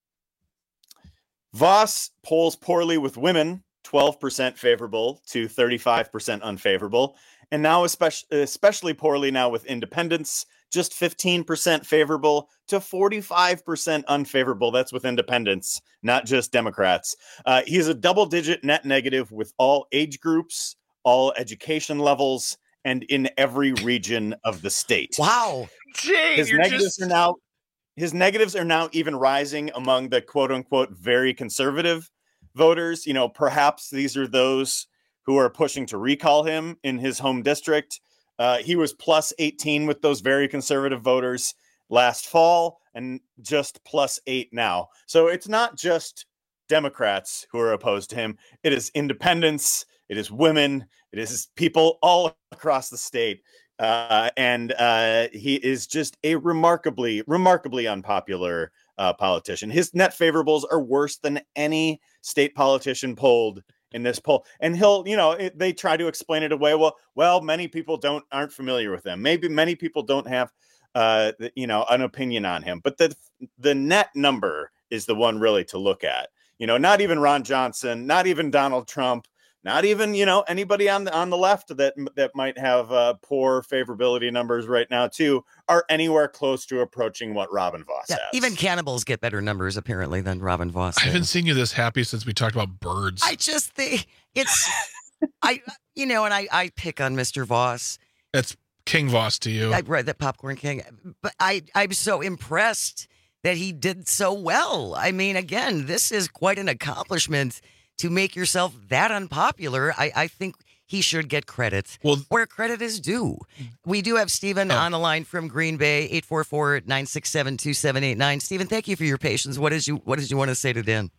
Voss polls poorly with women, twelve percent favorable to thirty-five percent unfavorable. And now especially, especially poorly now with independents, just fifteen percent favorable to forty-five percent unfavorable. That's with independents, not just Democrats. Uh, he's a double-digit net negative with all age groups, all education levels, and in every region of the state. Wow. Jay, His you're negatives just... are now his negatives are now even rising among the quote unquote very conservative voters. You know, perhaps these are those who are pushing to recall him in his home district. Uh, he was plus eighteen with those very conservative voters last fall and just plus eight now. So it's not just Democrats who are opposed to him. It is independents. It is women. It is people all across the state. Uh, and uh, he is just a remarkably, remarkably unpopular uh, politician. His net favorables are worse than any state politician polled in this poll. And he'll, you know, it, they try to explain it away. Well, well, many people don't aren't familiar with him. Maybe many people don't have, uh, you know, an opinion on him. But the the net number is the one really to look at. You know, not even Ron Johnson, not even Donald Trump. Not even, you know, anybody on the on the left that that might have uh, poor favorability numbers right now, too, are anywhere close to approaching what Robin Voss Yeah, has. even cannibals get better numbers, apparently, than Robin Voss. I did. haven't seen you this happy since we talked about birds. I just think it's, I, you know, and I, I pick on Mister Voss. It's King Voss to you. I read that Popcorn King, but I, I'm so impressed that he did so well. I mean, again, this is quite an accomplishment to make yourself that unpopular. I, I think he should get credit well, where credit is due. We do have Stephen oh. on the line from Green Bay, eight four four, nine six seven, two seven eight nine. Stephen, thank you for your patience. What is you What did you want to say to Dan?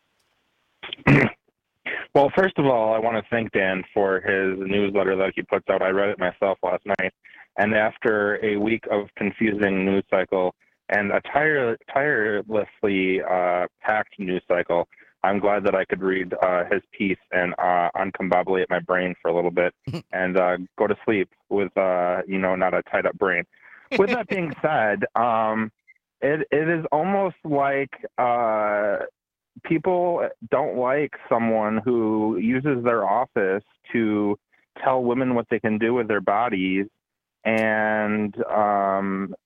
Well, first of all, I want to thank Dan for his newsletter that he puts out. I read it myself last night. And after a week of confusing news cycle and a tire, tirelessly uh, packed news cycle, I'm glad that I could read uh, his piece and uh, uncombobulate my brain for a little bit and uh, go to sleep with, uh, you know, not a tied up brain. With that being said, um, it it is almost like uh, people don't like someone who uses their office to tell women what they can do with their bodies and um,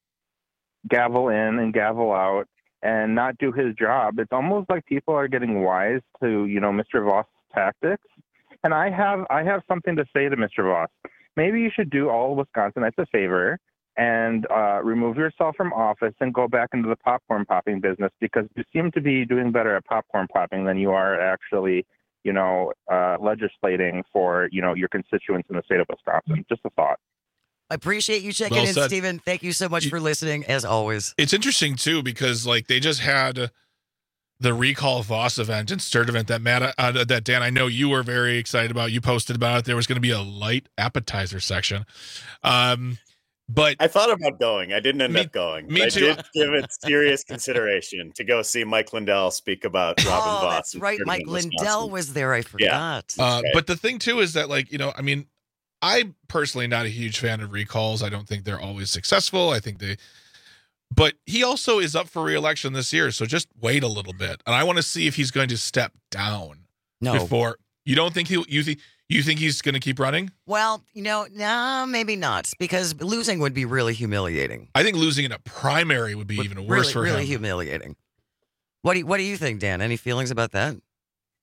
gavel in and gavel out and not do his job. It's almost like people are getting wise to, you know, Mister Voss' tactics. And I have I have something to say to Mister Voss. Maybe you should do all of Wisconsinites a favor and uh, remove yourself from office and go back into the popcorn popping business, because you seem to be doing better at popcorn popping than you are actually, you know, uh, legislating for, you know, your constituents in the state of Wisconsin. Just a thought. I appreciate you checking Well in, said. Stephen. Thank you so much for listening, as always. It's interesting, too, because, like, they just had the Recall Voss event and Sturt event that Matt, uh, that Dan, I know you were very excited about. You posted about it. There was going to be a light appetizer section. Um, but I thought about going. I didn't end Me- up going. me I too. did give it serious consideration to go see Mike Lindell speak about Robin Oh, Voss. that's in right. Sturt Mike in Wisconsin. Lindell was there. I forgot. Uh, right. But the thing, too, is that, like, you know, I mean, I'm personally not a huge fan of recalls. I don't think they're always successful. I think they, but he also is up for re-election this year. So just wait a little bit. And I want to see if he's going to step down No. before. You don't think he'll, you think, you think he's going to keep running? Well, you know, no, maybe not, because losing would be really humiliating. I think losing in a primary would be even worse really, for really him. humiliating. What do you, What do you think, Dan? Any feelings about that?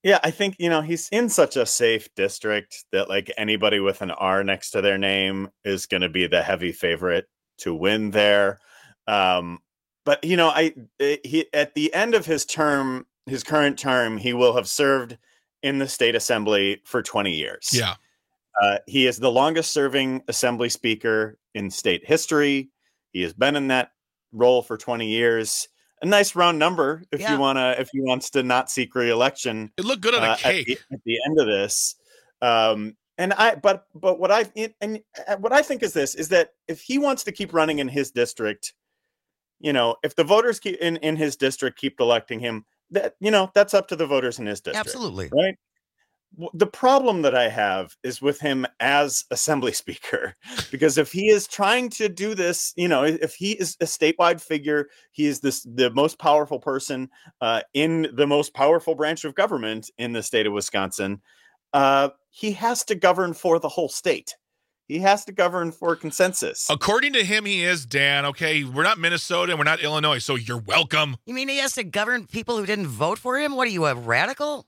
Yeah, I think, you know, he's in such a safe district that like anybody with an R next to their name is going to be the heavy favorite to win there. Um, but, you know, I he at the end of his term, his current term, he will have served in the state assembly for twenty years. Yeah. Uh, he is the longest serving assembly speaker in state history. He has been in that role for twenty years. A nice round number if Yeah. you want to, if he wants to not seek re-election. It looked good on a uh, cake. At the, at the end of this. Um, and I, but, but what I, and what I think is this, is that if he wants to keep running in his district, you know, if the voters keep in, in his district keep electing him, that, you know, that's up to the voters in his district. Absolutely. Right. The problem that I have is with him as assembly speaker, because if he is trying to do this, you know, if he is a statewide figure, he is this the most powerful person uh, in the most powerful branch of government in the state of Wisconsin. Uh, he has to govern for the whole state. He has to govern for consensus. According to him, he is, Dan. Okay, we're not Minnesota and we're not Illinois, so you're welcome. You mean he has to govern people who didn't vote for him? What are you, a radical?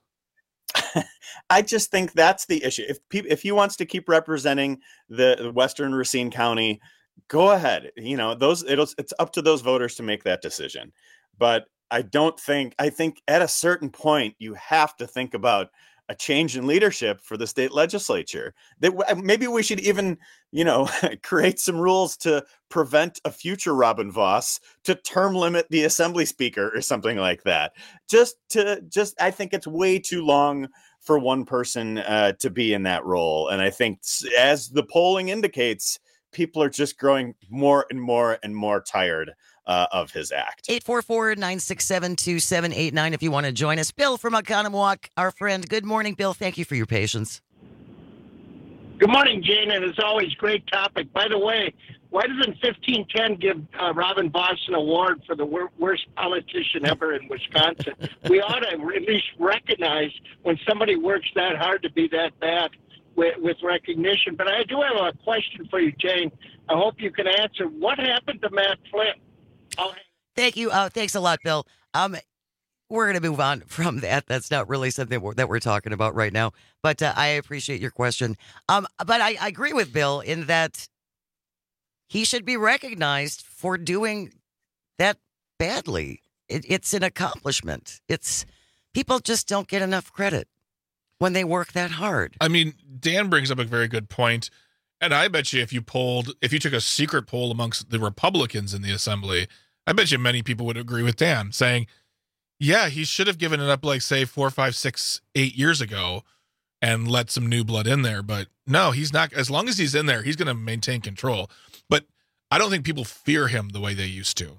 I just think that's the issue. If pe- if he wants to keep representing the, the Western Racine County, go ahead. You know, those it'll it's up to those voters to make that decision. But I don't think I think at a certain point you have to think about a change in leadership for the state legislature. That maybe we should even, you know, create some rules to prevent a future Robin Vos to term limit the assembly speaker or something like that. Just to just, I think it's way too long for one person uh, to be in that role. And I think as the polling indicates, people are just growing more and more and more tired Uh, of his act. eight four four, nine six seven, two seven eight nine if you want to join us. Bill from Oconomowoc, our friend. Good morning, Bill. Thank you for your patience. Good morning, Jane, and as always, great topic. By the way, why doesn't fifteen ten give uh, Robin Vos an award for the wor- worst politician ever in Wisconsin? We ought to at least recognize when somebody works that hard to be that bad with, with recognition. But I do have a question for you, Jane. I hope you can answer. What happened to Matt Flynn? I'll Thank you. Uh, thanks a lot, Bill. Um, we're going to move on from that. That's not really something we're, that we're talking about right now. But uh, I appreciate your question. Um, but I, I agree with Bill in that he should be recognized for doing that badly. It, it's an accomplishment. It's people just don't get enough credit when they work that hard. I mean, Dan brings up a very good point. And I bet you if you polled, if you took a secret poll amongst the Republicans in the assembly, I bet you many people would agree with Dan saying, yeah, he should have given it up like, say, four, five, six, eight years ago and let some new blood in there. But no, he's not. As long as he's in there, he's going to maintain control. But I don't think people fear him the way they used to.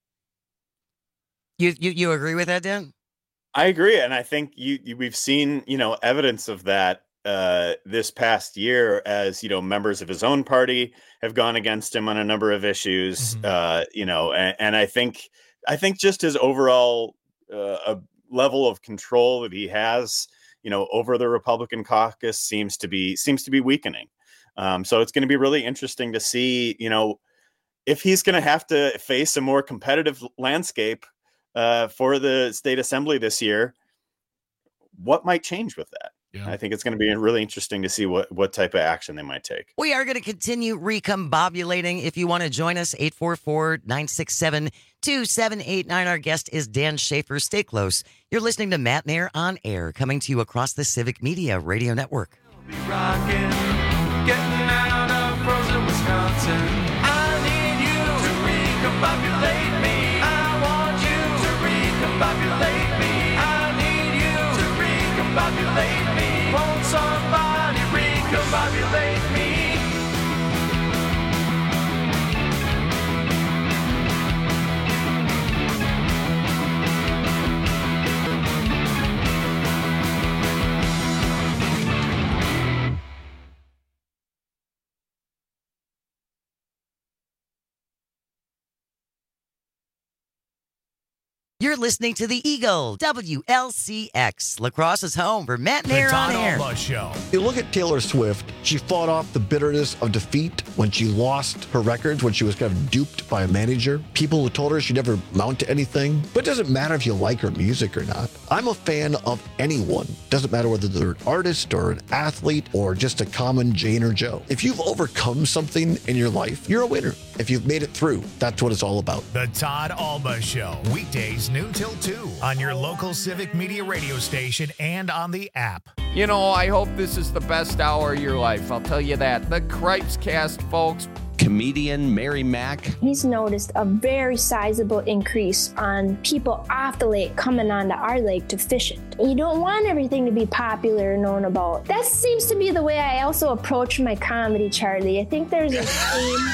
You you, you agree with that, Dan? I agree. And I think you, you we've seen, you know, evidence of that uh, this past year as, you know, members of his own party have gone against him on a number of issues, mm-hmm. uh, you know, and, and I think, I think just his overall uh, a level of control that he has, you know, over the Republican caucus seems to be, seems to be weakening. Um, so it's going to be really interesting to see, you know, if he's going to have to face a more competitive landscape uh, for the state assembly this year, what might change with that? Yeah. I think it's going to be really interesting to see what, what type of action they might take. We are going to continue recombobulating. If you want to join us, eight four four, nine six seven, two seven eight nine. Our guest is Dan Schaefer. Stay close. You're listening to Matt Nair on Air, coming to you across the Civic Media Radio Network. Be rocking, getting out of frozen Wisconsin. I need you to recombobulate me. I want you to recombobulate me. I need you to recombobulate me. Won't somebody recombobulate me? You're listening to The Eagle, W L C X, Lacrosse's home for Matt The Nair on Todd Air. Alba Show. You look at Taylor Swift, she fought off the bitterness of defeat when she lost her records, when she was kind of duped by a manager. People who told her she'd never amount to anything. But it doesn't matter if you like her music or not. I'm a fan of anyone. Doesn't matter whether they're an artist or an athlete or just a common Jane or Joe. If you've overcome something in your life, you're a winner. If you've made it through, that's what it's all about. The Todd Alba Show. Weekdays noon till two on your local Civic Media radio station and on the app. You know, I hope this is the best hour of your life. I'll tell you that. The Cripes Cast, folks. Comedian Mary Mack. He's noticed a very sizable increase on people off the lake coming onto our lake to fish it. You don't want everything to be popular and known about. That seems to be the way I also approach my comedy, Charlie. I think there's a theme.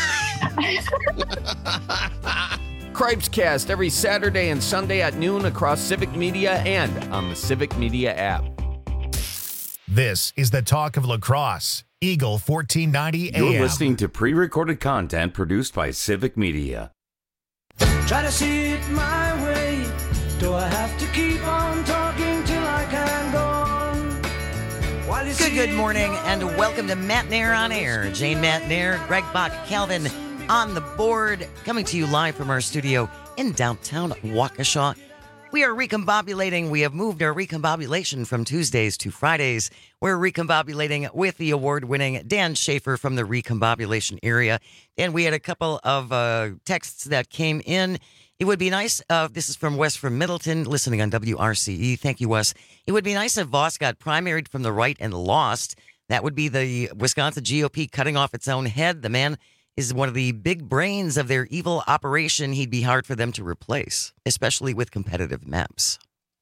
Cripes Cast every Saturday and Sunday at noon across Civic Media and on the Civic Media app. This is the talk of lacrosse. Eagle fourteen ninety A M. You're listening to pre-recorded content produced by Civic Media. Try to see it my way. Do I have to keep on talking till I can go on? While you Good, see good it morning, your and welcome to Matt Nair on Air. Jane Matt Nair, Greg Bach, Calvin on the board, coming to you live from our studio in downtown Waukesha. We are recombobulating. We have moved our recombobulation from Tuesdays to Fridays. We're recombobulating with the award-winning Dan Schaefer from the recombobulation area. And we had a couple of uh, texts that came in. It would be nice, uh, this is from Wes from Middleton, listening on W R C E. Thank you, Wes. It would be nice if Voss got primaried from the right and lost. That would be the Wisconsin G O P cutting off its own head. The man is one of the big brains of their evil operation. He'd be hard for them to replace, especially with competitive maps.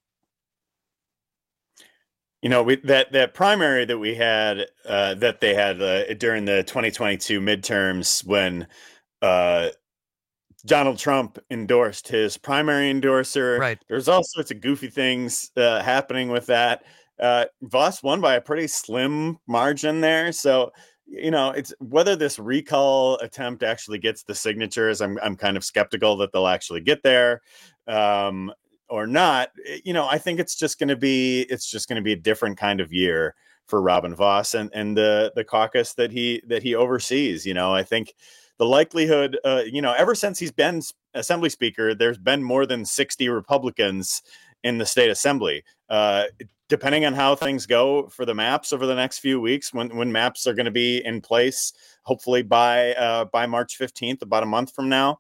You know, we, that that primary that we had, uh, that they had uh, during the twenty twenty-two midterms when uh, Donald Trump endorsed his primary endorser. Right. There's all sorts of goofy things uh, happening with that. Uh, Voss won by a pretty slim margin there. So, you know, it's whether this recall attempt actually gets the signatures. I'm I'm kind of skeptical that they'll actually get there um, or not. You know, I think it's just going to be it's just going to be a different kind of year for Robin Voss and and the the caucus that he that he oversees. You know, I think the likelihood, uh, you know, ever since he's been Assembly Speaker, there's been more than sixty Republicans in the state assembly. Uh, depending on how things go for the maps over the next few weeks, when, when maps are going to be in place, hopefully by uh, by March fifteenth, about a month from now,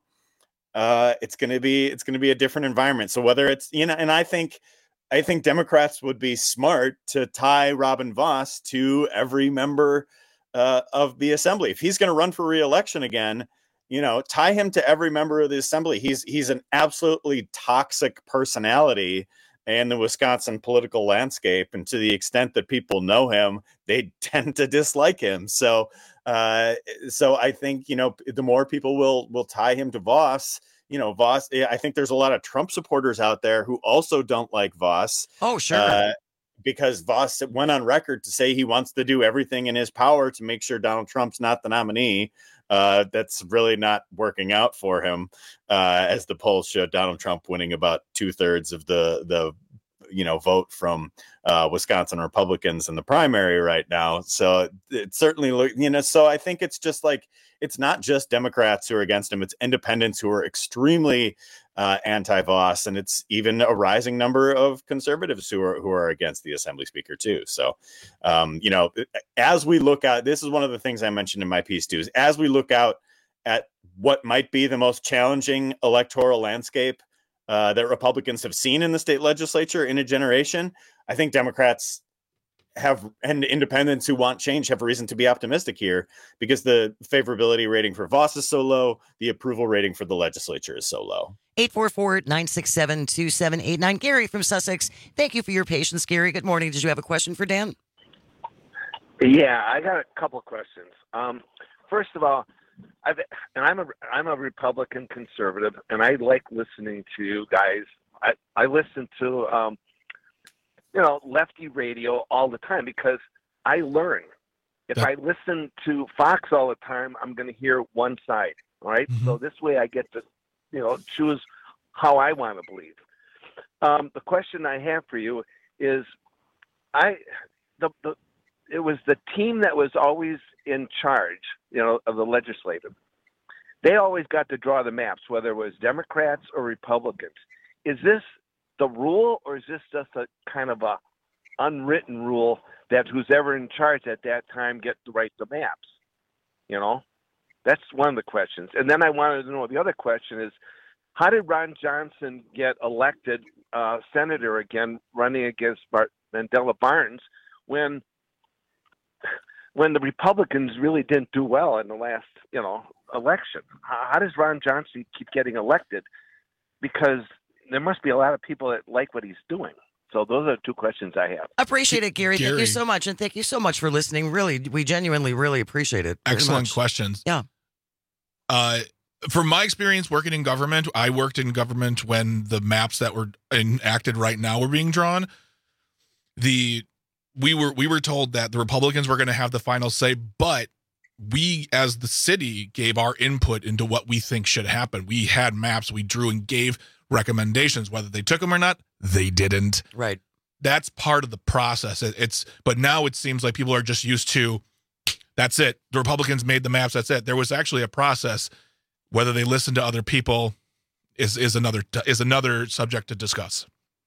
uh, it's going to be it's going to be a different environment. So whether it's, you know, and I think I think Democrats would be smart to tie Robin Voss to every member uh, of the assembly. If he's going to run for re-election again, you know, tie him to every member of the assembly. He's he's an absolutely toxic personality in the Wisconsin political landscape. And to the extent that people know him, they tend to dislike him. So uh, so I think, you know, the more people will will tie him to Voss, you know, Voss, I think there's a lot of Trump supporters out there who also don't like Voss. Oh, sure. Uh, because Voss went on record to say he wants to do everything in his power to make sure Donald Trump's not the nominee. Uh, that's really not working out for him, uh, as the polls show Donald Trump winning about two thirds of the the you know vote from uh, Wisconsin Republicans in the primary right now. So it certainly, you know, so I think it's just like it's not just Democrats who are against him; it's independents who are extremely uh, anti-Voss, and it's even a rising number of conservatives who are who are against the Assembly Speaker too. So, um, you know, as we look at this, is one of the things I mentioned in my piece too. Is as we look out at what might be the most challenging electoral landscape uh, that Republicans have seen in the state legislature in a generation, I think Democrats have, and independents who want change have a reason to be optimistic here, because the favorability rating for Voss is so low, the approval rating for the legislature is so low. eight four four, nine six seven, two seven eight nine. Gary from Sussex, thank you for your patience, Gary. Good morning. Did you have a question for Dan? Yeah, I got a couple of questions. Um, first of all, I've, and I'm a I'm a Republican conservative, and I like listening to you guys. I I listen to um, you know, lefty radio all the time because I learn. If I listen to Fox all the time, I'm going to hear one side. All right, mm-hmm. So this way I get to, you know, choose how I want to believe. Um, the question I have for you is, I the, the it was the team that was always in charge, you know, of the legislative. They always got to draw the maps, whether it was Democrats or Republicans. Is this the rule, or is this just a kind of a unwritten rule that who's ever in charge at that time gets to write the maps? You know, that's one of the questions. And then I wanted to know, the other question is, how did Ron Johnson get elected uh, senator again, running against Bart- Mandela Barnes, when when the Republicans really didn't do well in the last, you know, election? How, how does Ron Johnson keep getting elected? Because there must be a lot of people that like what he's doing. So those are two questions I have. Appreciate it, Gary. Gary. Thank you so much. And thank you so much for listening. Really, we genuinely really appreciate it. Excellent questions. Yeah. Uh, from my experience working in government, I worked in government when the maps that were enacted right now were being drawn. The we were we were told that the Republicans were going to have the final say, but we as the city gave our input into what we think should happen. We had maps, we drew and gave recommendations. Whether they took them or not, they didn't. Right. That's part of the process. It, it's but now it seems like people are just used to, that's it. The Republicans made the maps. That's it. There was actually a process. Whether they listen to other people is is another is another subject to discuss.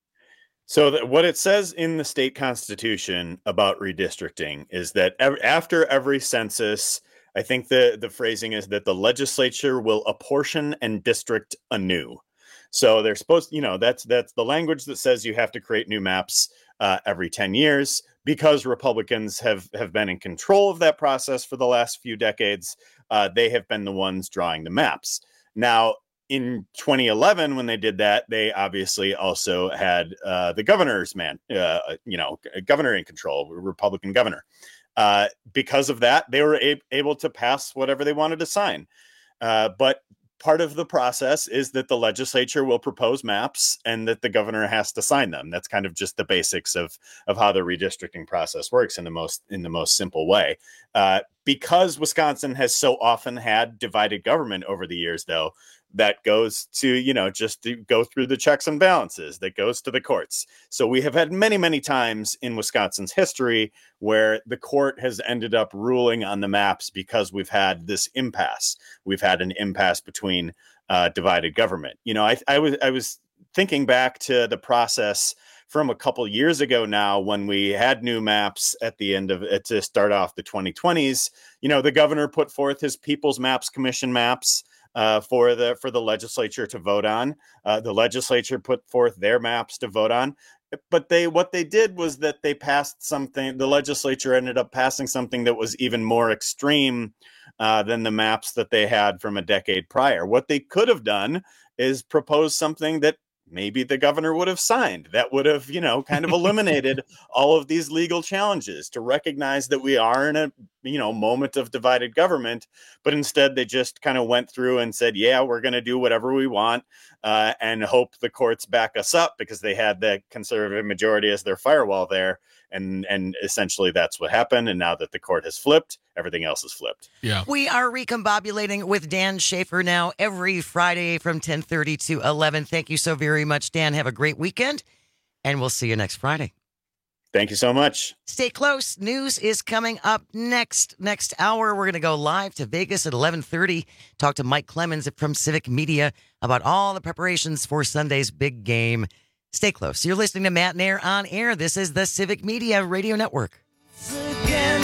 So that what it says in the state constitution about redistricting is that ev- after every census, I think the, the phrasing is that the legislature will apportion and district anew. So they're supposed, you know, that's that's the language that says you have to create new maps uh, every ten years, because Republicans have have been in control of that process for the last few decades. Uh, they have been the ones drawing the maps. Now, in twenty eleven, when they did that, they obviously also had uh, the governor's man, uh, you know, governor in control, Republican governor. Uh, because of that, they were a- able to pass whatever they wanted to sign. Uh, but part of the process is that the legislature will propose maps and that the governor has to sign them. That's kind of just the basics of of how the redistricting process works in the most in the most simple way. Uh, because Wisconsin has so often had divided government over the years, though, that goes to, you know, just to go through the checks and balances, that goes to the courts. So we have had many, many times in Wisconsin's history where the court has ended up ruling on the maps because we've had this impasse. We've had an impasse between uh, divided government. You know, I, I was I was thinking back to the process from a couple years ago now, when we had new maps at the end of it to start off the twenty twenties. You know, the governor put forth his People's Maps Commission maps Uh, for the for the legislature to vote on. Uh, the legislature put forth their maps to vote on, but they what they did was that they passed something. The legislature ended up passing something that was even more extreme uh, than the maps that they had from a decade prior. What they could have done is propose something that maybe the governor would have signed, that would have, you know, kind of eliminated all of these legal challenges, to recognize that we are in a, you know, moment of divided government. But instead, they just kind of went through and said, yeah, we're going to do whatever we want uh, and hope the courts back us up, because they had the conservative majority as their firewall there. And and essentially that's what happened. And now that the court has flipped, everything else is flipped. Yeah. We are recombobulating with Dan Schaefer now every Friday from ten thirty to eleven. Thank you so very much, Dan. Have a great weekend, and we'll see you next Friday. Thank you so much. Stay close. News is coming up next. Next hour, we're going to go live to Vegas at eleven thirty. Talk to Mike Clemens from Civic Media about all the preparations for Sunday's big game. Stay close. You're listening to Matt Nair on Air. This is the Civic Media Radio Network. Again,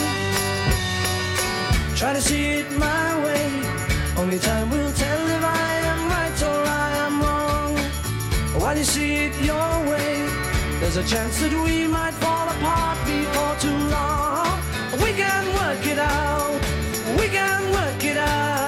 try to see it my way. Only time will tell if I am right or I am wrong. While you see it your way, there's a chance that we might fall apart before too long. We can work it out. We can work it out.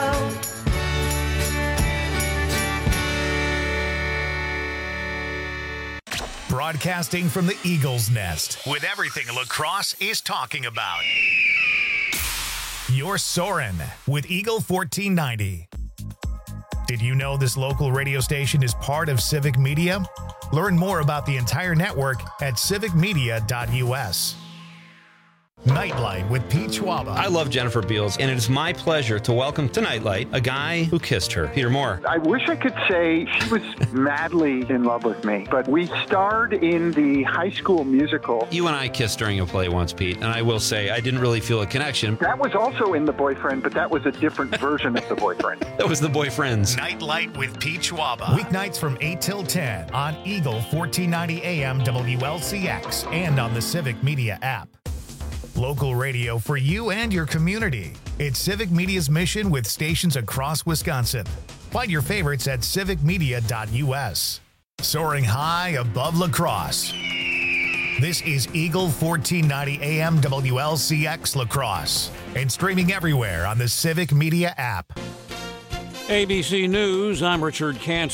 Broadcasting from the Eagles Nest, with everything lacrosse is talking about. You're soaring with Eagle fourteen ninety. Did you know this local radio station is part of Civic Media? Learn more about the entire network at civic media dot u s. Nightlight with Pete Schwaba. I love Jennifer Beals, and it is my pleasure to welcome to Nightlight a guy who kissed her. Peter Moore. I wish I could say she was madly in love with me, but we starred in the High School Musical. You and I kissed during a play once, Pete, and I will say I didn't really feel a connection. That was also in The Boyfriend, but that was a different version of The Boyfriend. That was The Boyfriends. Nightlight with Pete Schwaba. Weeknights from eight till ten on Eagle fourteen ninety A M W L C X and on the Civic Media app. Local radio for you and your community. It's Civic Media's mission with stations across Wisconsin. Find your favorites at civic media dot U S. Soaring high above La Crosse. This is Eagle fourteen ninety A M W L C X La Crosse and streaming everywhere on the Civic Media app. A B C News, I'm Richard Cantor.